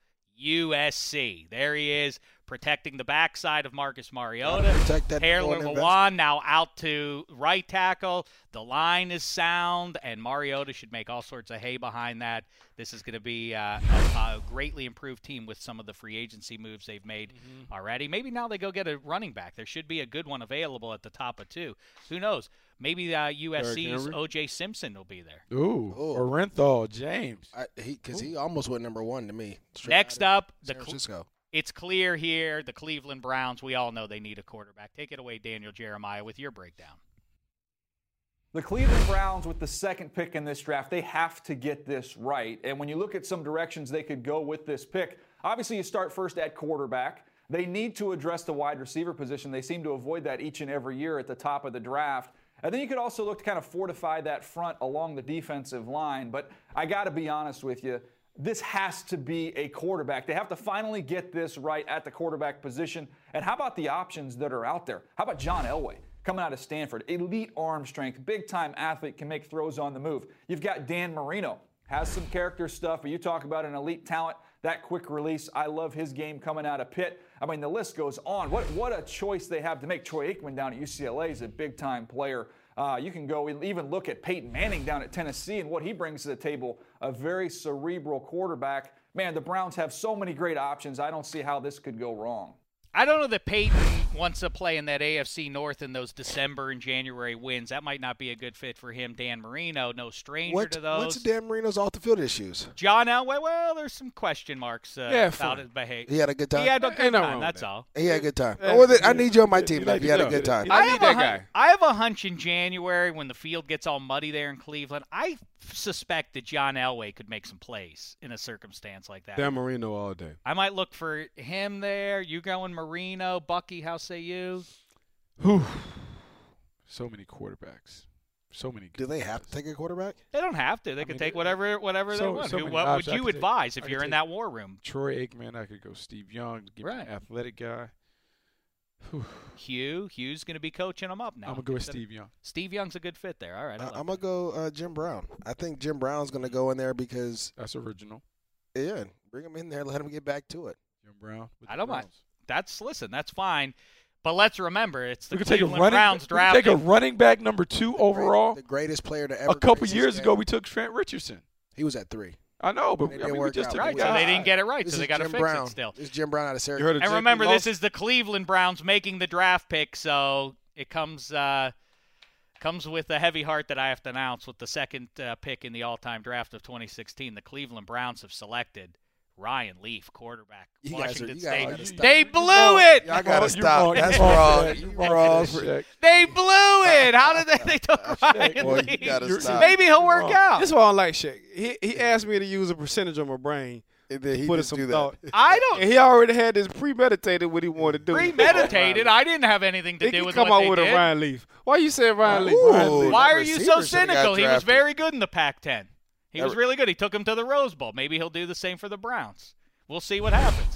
USC. There he is, protecting the backside of Marcus Mariota. Taylor Lewan now out to right tackle. The line is sound, and Mariota should make all sorts of hay behind that. This is going to be a greatly improved team with some of the free agency moves they've made already. Maybe now they go get a running back. There should be a good one available at the top of 2. Who knows? Maybe USC's O.J. Simpson will be there. Ooh. Or Renthal James. Because he almost went number 1 to me. Next up, San Francisco. It's clear here, the Cleveland Browns, we all know they need a quarterback. Take it away, Daniel Jeremiah, with your breakdown. The Cleveland Browns, with the second pick in this draft, they have to get this right. And when you look at some directions they could go with this pick, obviously you start first at quarterback. They need to address the wide receiver position. They seem to avoid that each and every year at the top of the draft. And then you could also look to kind of fortify that front along the defensive line. But I got to be honest with you, this has to be a quarterback. They have to finally get this right at the quarterback position. And how about the options that are out there? How about John Elway coming out of Stanford? Elite arm strength, big-time athlete, can make throws on the move. You've got Dan Marino, has some character stuff, but you talk about an elite talent, that quick release. I love his game coming out of Pitt. I mean, the list goes on. What a choice they have to make. Troy Aikman down at UCLA is a big-time player. You can go and even look at Peyton Manning down at Tennessee and what he brings to the table, a very cerebral quarterback. Man, the Browns have so many great options. I don't see how this could go wrong. I don't know that Peyton wants to play in that AFC North in those December and January wins. That might not be a good fit for him. Dan Marino, no stranger to those. What's Dan Marino's off-the-field issues? John Elway, well, there's some question marks about his behavior. He had a good time? He had a good time, that's all. He had a good time. I need you on my team. He had a good time. I need that guy. I have a hunch in January when the field gets all muddy there in Cleveland, I suspect that John Elway could make some plays in a circumstance like that. Dan Marino all day. I might look for him there. You going Marino, Bucky, how say you? Whew. So many quarterbacks. So many. Do they have to take a quarterback? They don't have to. They can take whatever they want. What would you advise if you're in that war room? Troy Aikman. I could go Steve Young. Give me an athletic guy. Hugh's going to be coaching them up now. I'm going to go with Steve Young. Steve Young's a good fit there. All right. I'm going to go Jim Brown. I think Jim Brown's going to go in there because that's original. Yeah, bring him in there. Let him get back to it. Jim Brown. I don't mind. That's fine. But let's remember, it's the Cleveland Browns draft. Take a running back number 2 overall. The greatest player to ever. A couple years ago, we took Trent Richardson. He was at 3. I know, but we just took so they didn't get it right, so they got to fix it still. This is Jim Brown out of Syracuse. And remember, this is the Cleveland Browns making the draft pick, so it comes with a heavy heart that I have to announce with the second pick in the all-time draft of 2016. The Cleveland Browns have selected Ryan Leaf, quarterback, Washington State. They blew it! Y'all got to stop. That's wrong. They blew it! How did they took Ryan Leaf? You got to stop. Maybe he'll work out. This is why I don't like Shaq. He asked me to use a percentage of my brain. And then he put just some thought. I don't. And he already had this premeditated what he wanted to do. Premeditated? I didn't have anything to do with what they did. Come out with a Ryan Leaf. Why you saying Ryan Leaf? Why are you so cynical? He was very good in the Pac-10. He was really good. He took him to the Rose Bowl. Maybe he'll do the same for the Browns. We'll see what happens.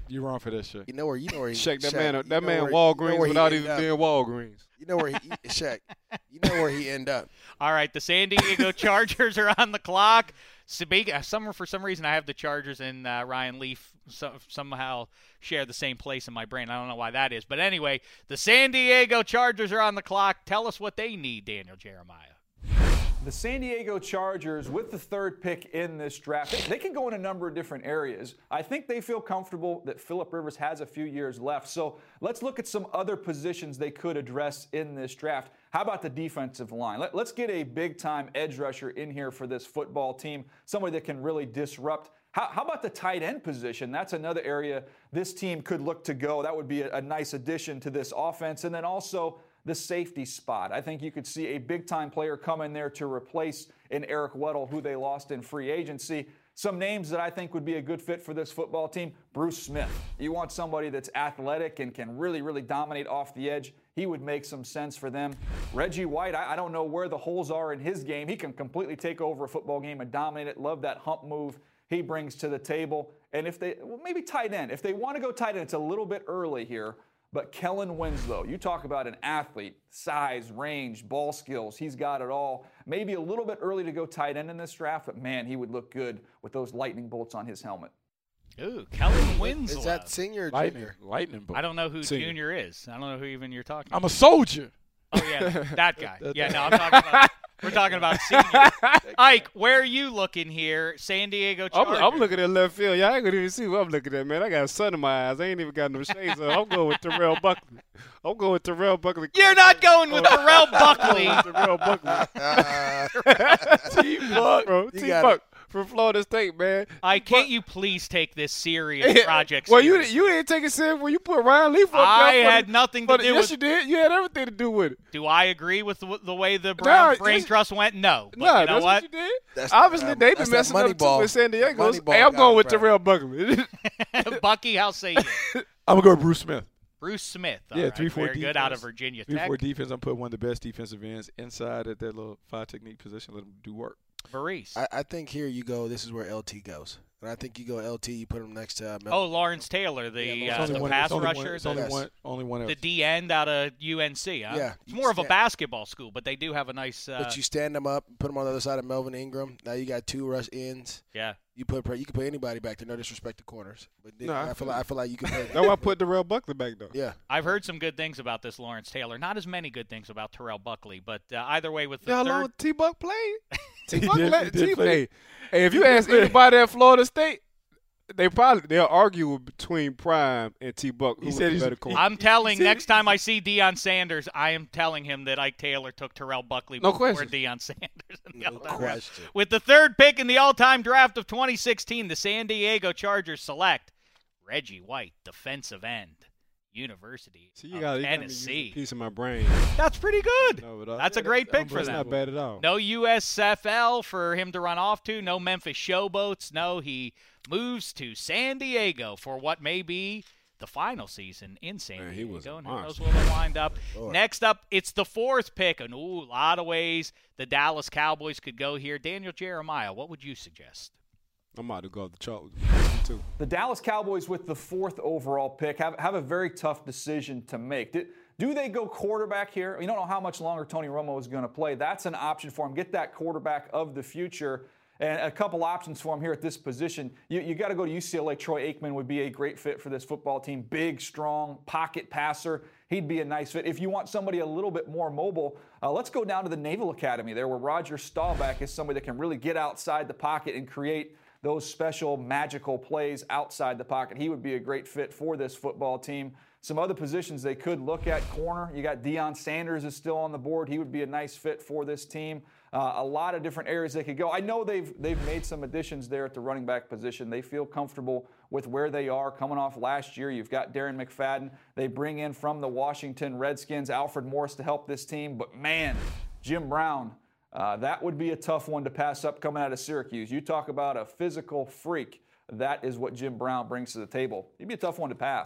You wrong for that shit. You know where he Check that Shaq, man. you That know man where- Walgreens you know where he without end even up. being Walgreens. You know where he Shaq. You know where he end up. All right, the San Diego Chargers are on the clock. For some reason, I have the Chargers and Ryan Leaf somehow share the same place in my brain. I don't know why that is. But anyway, the San Diego Chargers are on the clock. Tell us what they need, Daniel Jeremiah. The San Diego Chargers, with the third pick in this draft, they can go in a number of different areas. I think they feel comfortable that Phillip Rivers has a few years left. So let's look at some other positions they could address in this draft. How about the defensive line? Let's get a big-time edge rusher in here for this football team, somebody that can really disrupt. How about the tight end position? That's another area this team could look to go. That would be a nice addition to this offense. And then also the safety spot. I think you could see a big-time player come in there to replace an Eric Weddle, who they lost in free agency. Some names that I think would be a good fit for this football team, Bruce Smith. You want somebody that's athletic and can really, really dominate off the edge. He would make some sense for them. Reggie White, I don't know where the holes are in his game. He can completely take over a football game and dominate it. Love that hump move he brings to the table. And maybe tight end. If they want to go tight end, it's a little bit early here. But Kellen Winslow, you talk about an athlete, size, range, ball skills. He's got it all. Maybe a little bit early to go tight end in this draft, but man, he would look good with those lightning bolts on his helmet. Ooh, Kellen Winslow. Is that senior or junior? Lightning bolt. I don't know who Senior. Junior is. I don't know who even you're talking I'm about. a soldier. Oh, yeah, that guy. Yeah, no, I'm talking about – we're talking about senior. Ike, where are you looking here? San Diego Chargers. I'm looking at left field. Y'all ain't gonna even see what I'm looking at, man. I got sun in my eyes. I ain't even got no shades on. I'm going with Terrell Buckley. You're not going with Terrell Buckley. Terrell Buckley. T-Buck. Bro, You T-Buck from Florida State, man. Can't you please take this serious project Well, seriously? you didn't take it serious when you put Ryan Leaf up I there. had nothing to do yes, with you did. You had everything to do with it. Do I agree with the way the Browns brain yes- trust went? No. But No, you know that's what what? you did. That's Obviously, that, they've that's been that messing up too Moneyball- with San Diego. Moneyball Hey, I'm going guy, with bro. Terrell Buckley. Bucky, how say you? I'm going to go with Bruce Smith. Bruce Smith. All Yeah, right, 3-4 very good out of defense. Virginia Tech. 3-4 defense. I'm putting one of the best defensive ends inside at that little 5 technique position. Let him do work. Maurice. I think here you go. This is where LT goes. And I think you go LT. You put him next to Oh, Lawrence Taylor, the Yeah, the one- pass it's only rusher, One, it's the, only one else. the D end out of UNC. Huh? Yeah, It's you more of a stand- basketball school, but they do have a nice. But you stand them up, put them on the other side of Melvin Ingram. Now you got 2 rush ends. yeah. You can put anybody back there. No disrespect to corners, but No, I feel like you can play. That's why I put Terrell Buckley back though. Yeah, I've heard some good things about this Lawrence Taylor. Not as many good things about Terrell Buckley, but either way, with the You know how third. long T-Buck played? He T-Buck did played. play. Hey, if you ask anybody at Florida State, they'll argue between Prime and T-Buck. Who He was said the he's- better corner. I'm telling next time I see Deion Sanders, I am telling him that Ike Taylor took Terrell Buckley No before question. Deion Sanders. In the no all-time draft. question. With the third pick in the all-time draft of 2016, the San Diego Chargers select Reggie White, defensive end, University See, you of got a Tennessee. piece of my brain. That's pretty good. No, but That's a great pick for That's them. not bad at all. No USFL for him to run off to. No Memphis Showboats. No, he moves to San Diego for what may be the final season in San Man, he Diego. was a And who knows monster. where they'll wind up. Lord. Next up, it's the fourth pick. And, a lot of ways the Dallas Cowboys could go here. Daniel Jeremiah, what would you suggest? I'm about to go off the chart too. The Dallas Cowboys with the 4th overall pick have a very tough decision to make. Do they go quarterback here? You don't know how much longer Tony Romo is going to play. That's an option for him. Get that quarterback of the future. And a couple options for him here at this position. You got to go to UCLA. Troy Aikman would be a great fit for this football team. Big, strong, pocket passer. He'd be a nice fit. If you want somebody a little bit more mobile, let's go down to the Naval Academy there where Roger Staubach is somebody that can really get outside the pocket and create those special magical plays outside the pocket. He would be a great fit for this football team. Some other positions they could look at, corner. You got Deion Sanders is still on the board. He would be a nice fit for this team. A lot of different areas they could go. I know they've made some additions there at the running back position. They feel comfortable with where they are coming off last year. You've got Darren McFadden. They bring in from the Washington Redskins Alfred Morris to help this team. But man, Jim Brown, that would be a tough one to pass up coming out of Syracuse. You talk about a physical freak. That is what Jim Brown brings to the table. He'd be a tough one to pass.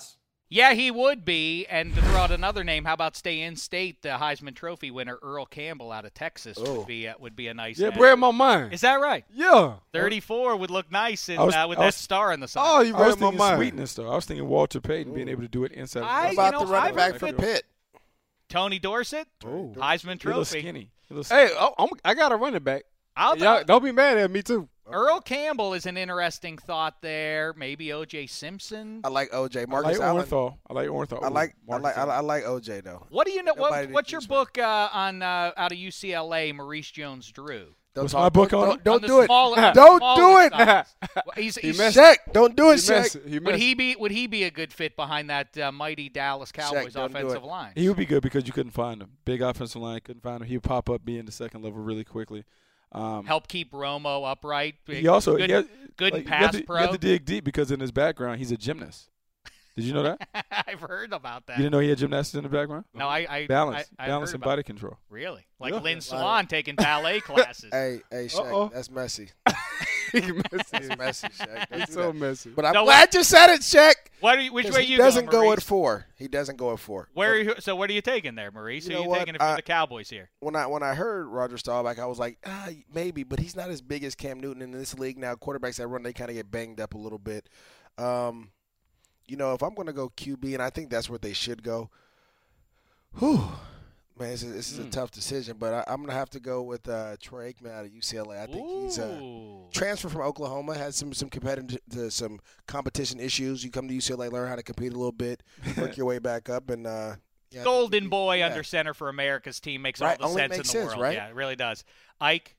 Yeah, he would be. And to throw out another name, how about stay in state? The Heisman Trophy winner Earl Campbell out of Texas would be a nice. Yeah, read my mind. Is that right? Yeah. 34 would look nice with I that was- star in the side. Oh, you I was read my thinking mind. sweetness, though. I was thinking Walter Payton being able to do it inside. I- What about you know, the running I back would for fit- Pitt? Tony Dorsett, Oh. Heisman He a little Trophy. skinny. Hey, I got a running back. Y'all, don't be mad at me, too. Earl Campbell is an interesting thought there. Maybe O.J. Simpson. I like OJ. I Marcus like Allen. Orenthal. I like Orenthal. I like Marcus Allen. OJ though. What do you know? Nobody What's your did book on out of UCLA? Maurice Jones-Drew. Don't my book on him? Don't On do the it. smaller- Don't smaller do it. size. Well, he's Shaq, don't do it, He messed- Shaq. he would messed- he be a good fit behind that mighty Dallas Cowboys don't do offensive it. line? He would be good because you couldn't find him. Big offensive line, couldn't find him. He would pop up, be in the second level really quickly. Help keep Romo upright. He also good, he has, good like, in pass you pro. have to dig deep because in his background he's a gymnast. Did you know that? I've heard about that. You didn't know he had gymnastics in the background? No, I Balance, I've balance, heard and about body it. control. Really? Like Yeah. Lynn Swan taking ballet classes. Hey, Shaq, Uh-oh. that's messy. He messy. That's messy, Shaq. Don't He's do so that. messy. But I'm No, glad you said it, Shaq. Which 'Cause way he you doesn't going, go Maurice? at 4. He doesn't go at 4. So what are you taking there, Maurice? You Who are know you what? taking it for the Cowboys here? When I heard Roger Staubach, I was like, maybe, but he's not as big as Cam Newton in this league now. Quarterbacks that run, they kind of get banged up a little bit. If I'm going to go QB, and I think that's where they should go. Whew, man, this is a tough decision, but I'm going to have to go with Troy Aikman out of UCLA. I think he's transfer from Oklahoma, has some some competition issues. You come to UCLA, learn how to compete a little bit, work your way back up, and Golden boy under center for America's team makes all Right, the only sense in makes the sense, world. right? Yeah, it really does. Ike,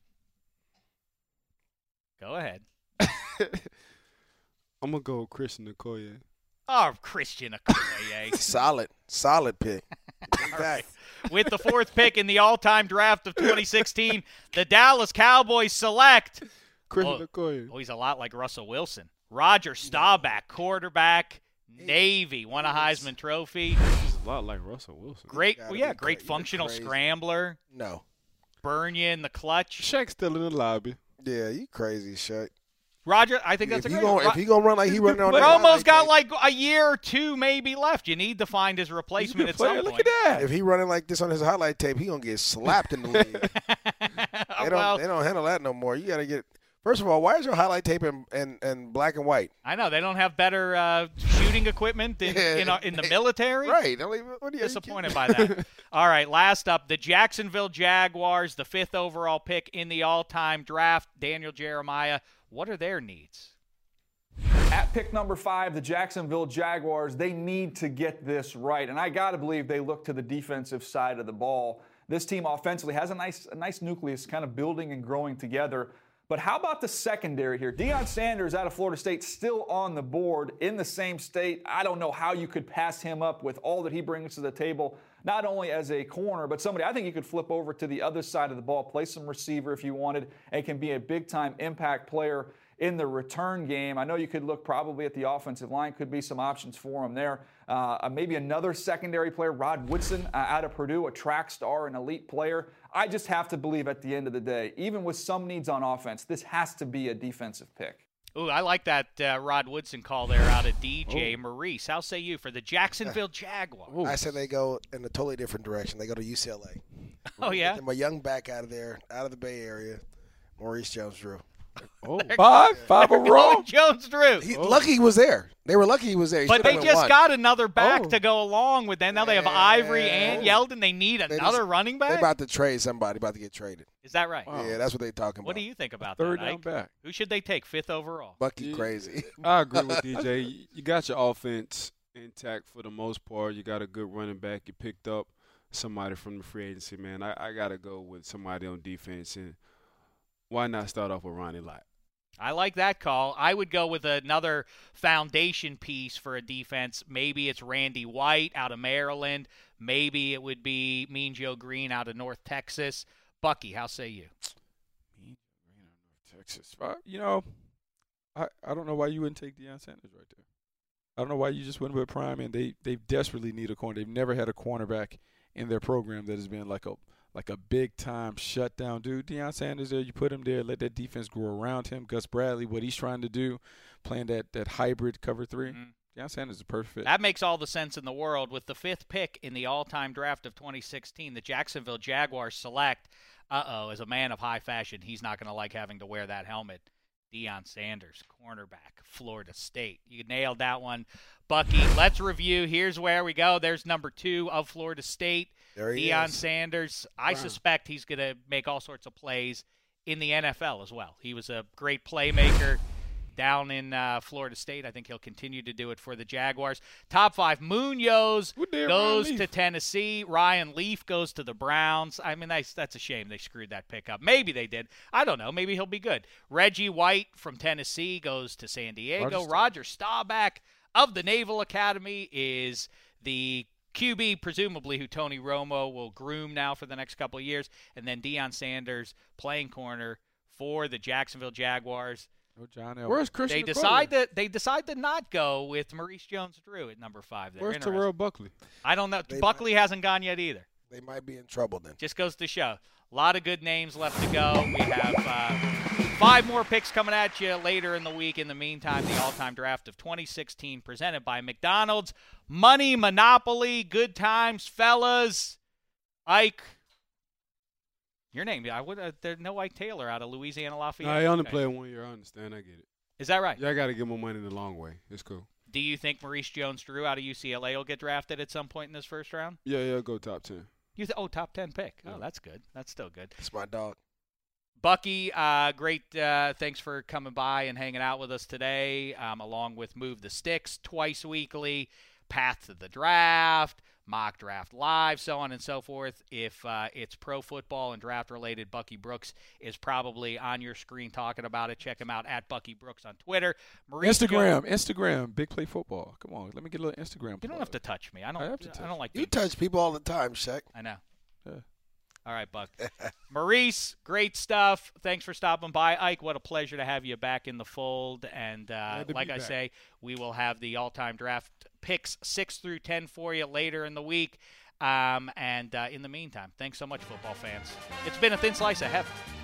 go ahead. I'm going to go with Christian Okoye. Oh, Christian Okoye. solid pick. All right. With the 4th pick in the all-time draft of 2016, the Dallas Cowboys select. Christian Okoye. Oh, he's a lot like Russell Wilson. Roger Staubach, quarterback, Navy, won a Heisman Trophy. He's a lot like Russell Wilson. Great, gotta be great crazy. functional You're crazy. scrambler. No. Burn you in the clutch. Shaq's still in the lobby. Yeah, you crazy, Shaq. Roger, I think that's If a he great gonna run like he running on But that Romo's got highlight like a year or two maybe left. You need to find his replacement at some Look point. at that. tape, if he running like this on his highlight tape, he gonna get slapped in the league. They don't handle that no more. You gotta get. First of all, why is your highlight tape in black and white? I know they don't have better shooting equipment in the military. Right. What are you Disappointed by that. All right, last up, the Jacksonville Jaguars, the 5th overall pick in the all-time draft. Daniel Jeremiah, what are their needs? At pick number 5, the Jacksonville Jaguars, they need to get this right. And I got to believe they look to the defensive side of the ball. This team offensively has a nice nucleus kind of building and growing together. But how about the secondary here? Deion Sanders out of Florida State still on the board in the same state. I don't know how you could pass him up with all that he brings to the table, not only as a corner, but somebody I think you could flip over to the other side of the ball, play some receiver if you wanted, and can be a big-time impact player in the return game. I know you could look probably at the offensive line, could be some options for him there. Maybe another secondary player, Rod Woodson out of Purdue, a track star, an elite player. I just have to believe at the end of the day, even with some needs on offense, this has to be a defensive pick. Ooh, I like that Rod Woodson call there out of DJ Maurice. How say you for the Jacksonville Jaguars? I said they go in a totally different direction. They go to UCLA. Oh, yeah? Get my young back out of there, out of the Bay Area, Maurice Jones-Drew. Oh, five overall. Jones-Drew. Lucky he was there. They were lucky he was there. He But should've they went just one. got another back to go along with that. Now they have Ivory and Yeah. Yeldon. They need another running They're back? about to trade somebody, about to get traded. Is that right? Yeah, that's what they're talking about. What do you think about Third that, down Ike? back. Who should they take, 5th overall? Bucky crazy. I agree with DJ. You got your offense intact for the most part. You got a good running back. You picked up somebody from the free agency, man. I got to go with somebody on defense. And why not start off with Ronnie Lott? I like that call. I would go with another foundation piece for a defense. Maybe it's Randy White out of Maryland. Maybe it would be Mean Joe Green out of North Texas. Bucky, how say you? Texas. You know, I don't know why you wouldn't take Deion Sanders right there. I don't know why you just went with Prime, and they desperately need a corner. They've never had a cornerback in their program that has been like a big-time shutdown dude. Deion Sanders there, you put him there, let that defense grow around him. Gus Bradley, what he's trying to do, playing that hybrid cover 3. Deion Sanders is a perfect fit. That makes all the sense in the world. With the 5th pick in the all-time draft of 2016, the Jacksonville Jaguars select, as a man of high fashion, he's not going to like having to wear that helmet, Deion Sanders, cornerback, Florida State. You nailed that one, Bucky. Let's review. Here's where we go. There's number 2 of Florida State, There he Deion is. Sanders. I suspect he's going to make all sorts of plays in the NFL as well. He was a great playmaker down in Florida State. I think he'll continue to do it for the Jaguars. Top 5, Munoz goes to Tennessee. Ryan Leaf goes to the Browns. I mean, that's a shame they screwed that pick up. Maybe they did. I don't know. Maybe he'll be good. Reggie White from Tennessee goes to San Diego. Roger Staubach of the Naval Academy is the QB, presumably, who Tony Romo will groom now for the next couple of years. And then Deion Sanders playing corner for the Jacksonville Jaguars. Oh, John Elway. Where's Christian? They decide to not go with Maurice Jones-Drew at number 5. There. Where's Terrell Buckley? I don't know. Buckley hasn't gone yet either. They might be in trouble then. Just goes to show. A lot of good names left to go. We have 5 more picks coming at you later in the week. In the meantime, the all-time draft of 2016 presented by McDonald's. Money Monopoly. Good times, fellas. Ike. Your name. There's no Ike Taylor out of Louisiana Lafayette. No, I only played 1 year. I understand. I get it. Is that right? Yeah, I got to give more money the long way. It's cool. Do you think Maurice Jones-Drew out of UCLA will get drafted at some point in this first round? Yeah, go top 10. Top 10 pick. Yeah. Oh, that's good. That's still good. It's my dog. Bucky, great. Thanks for coming by and hanging out with us today, along with Move the Sticks twice weekly, Path to the Draft, Mock Draft Live, so on and so forth. If it's pro football and draft related, Bucky Brooks is probably on your screen talking about it. Check him out at Bucky Brooks on Twitter. Instagram, Big Play Football. Come on, let me get a little Instagram. You don't have to touch me. I don't like You touch people all the time, Shaq. I know. Yeah. All right, Buck. Maurice, great stuff. Thanks for stopping by. Ike, what a pleasure to have you back in the fold. And like I say, we will have the all-time draft picks 6 through 10 for you later in the week. And in the meantime, thanks so much, football fans. It's been a thin slice of heaven.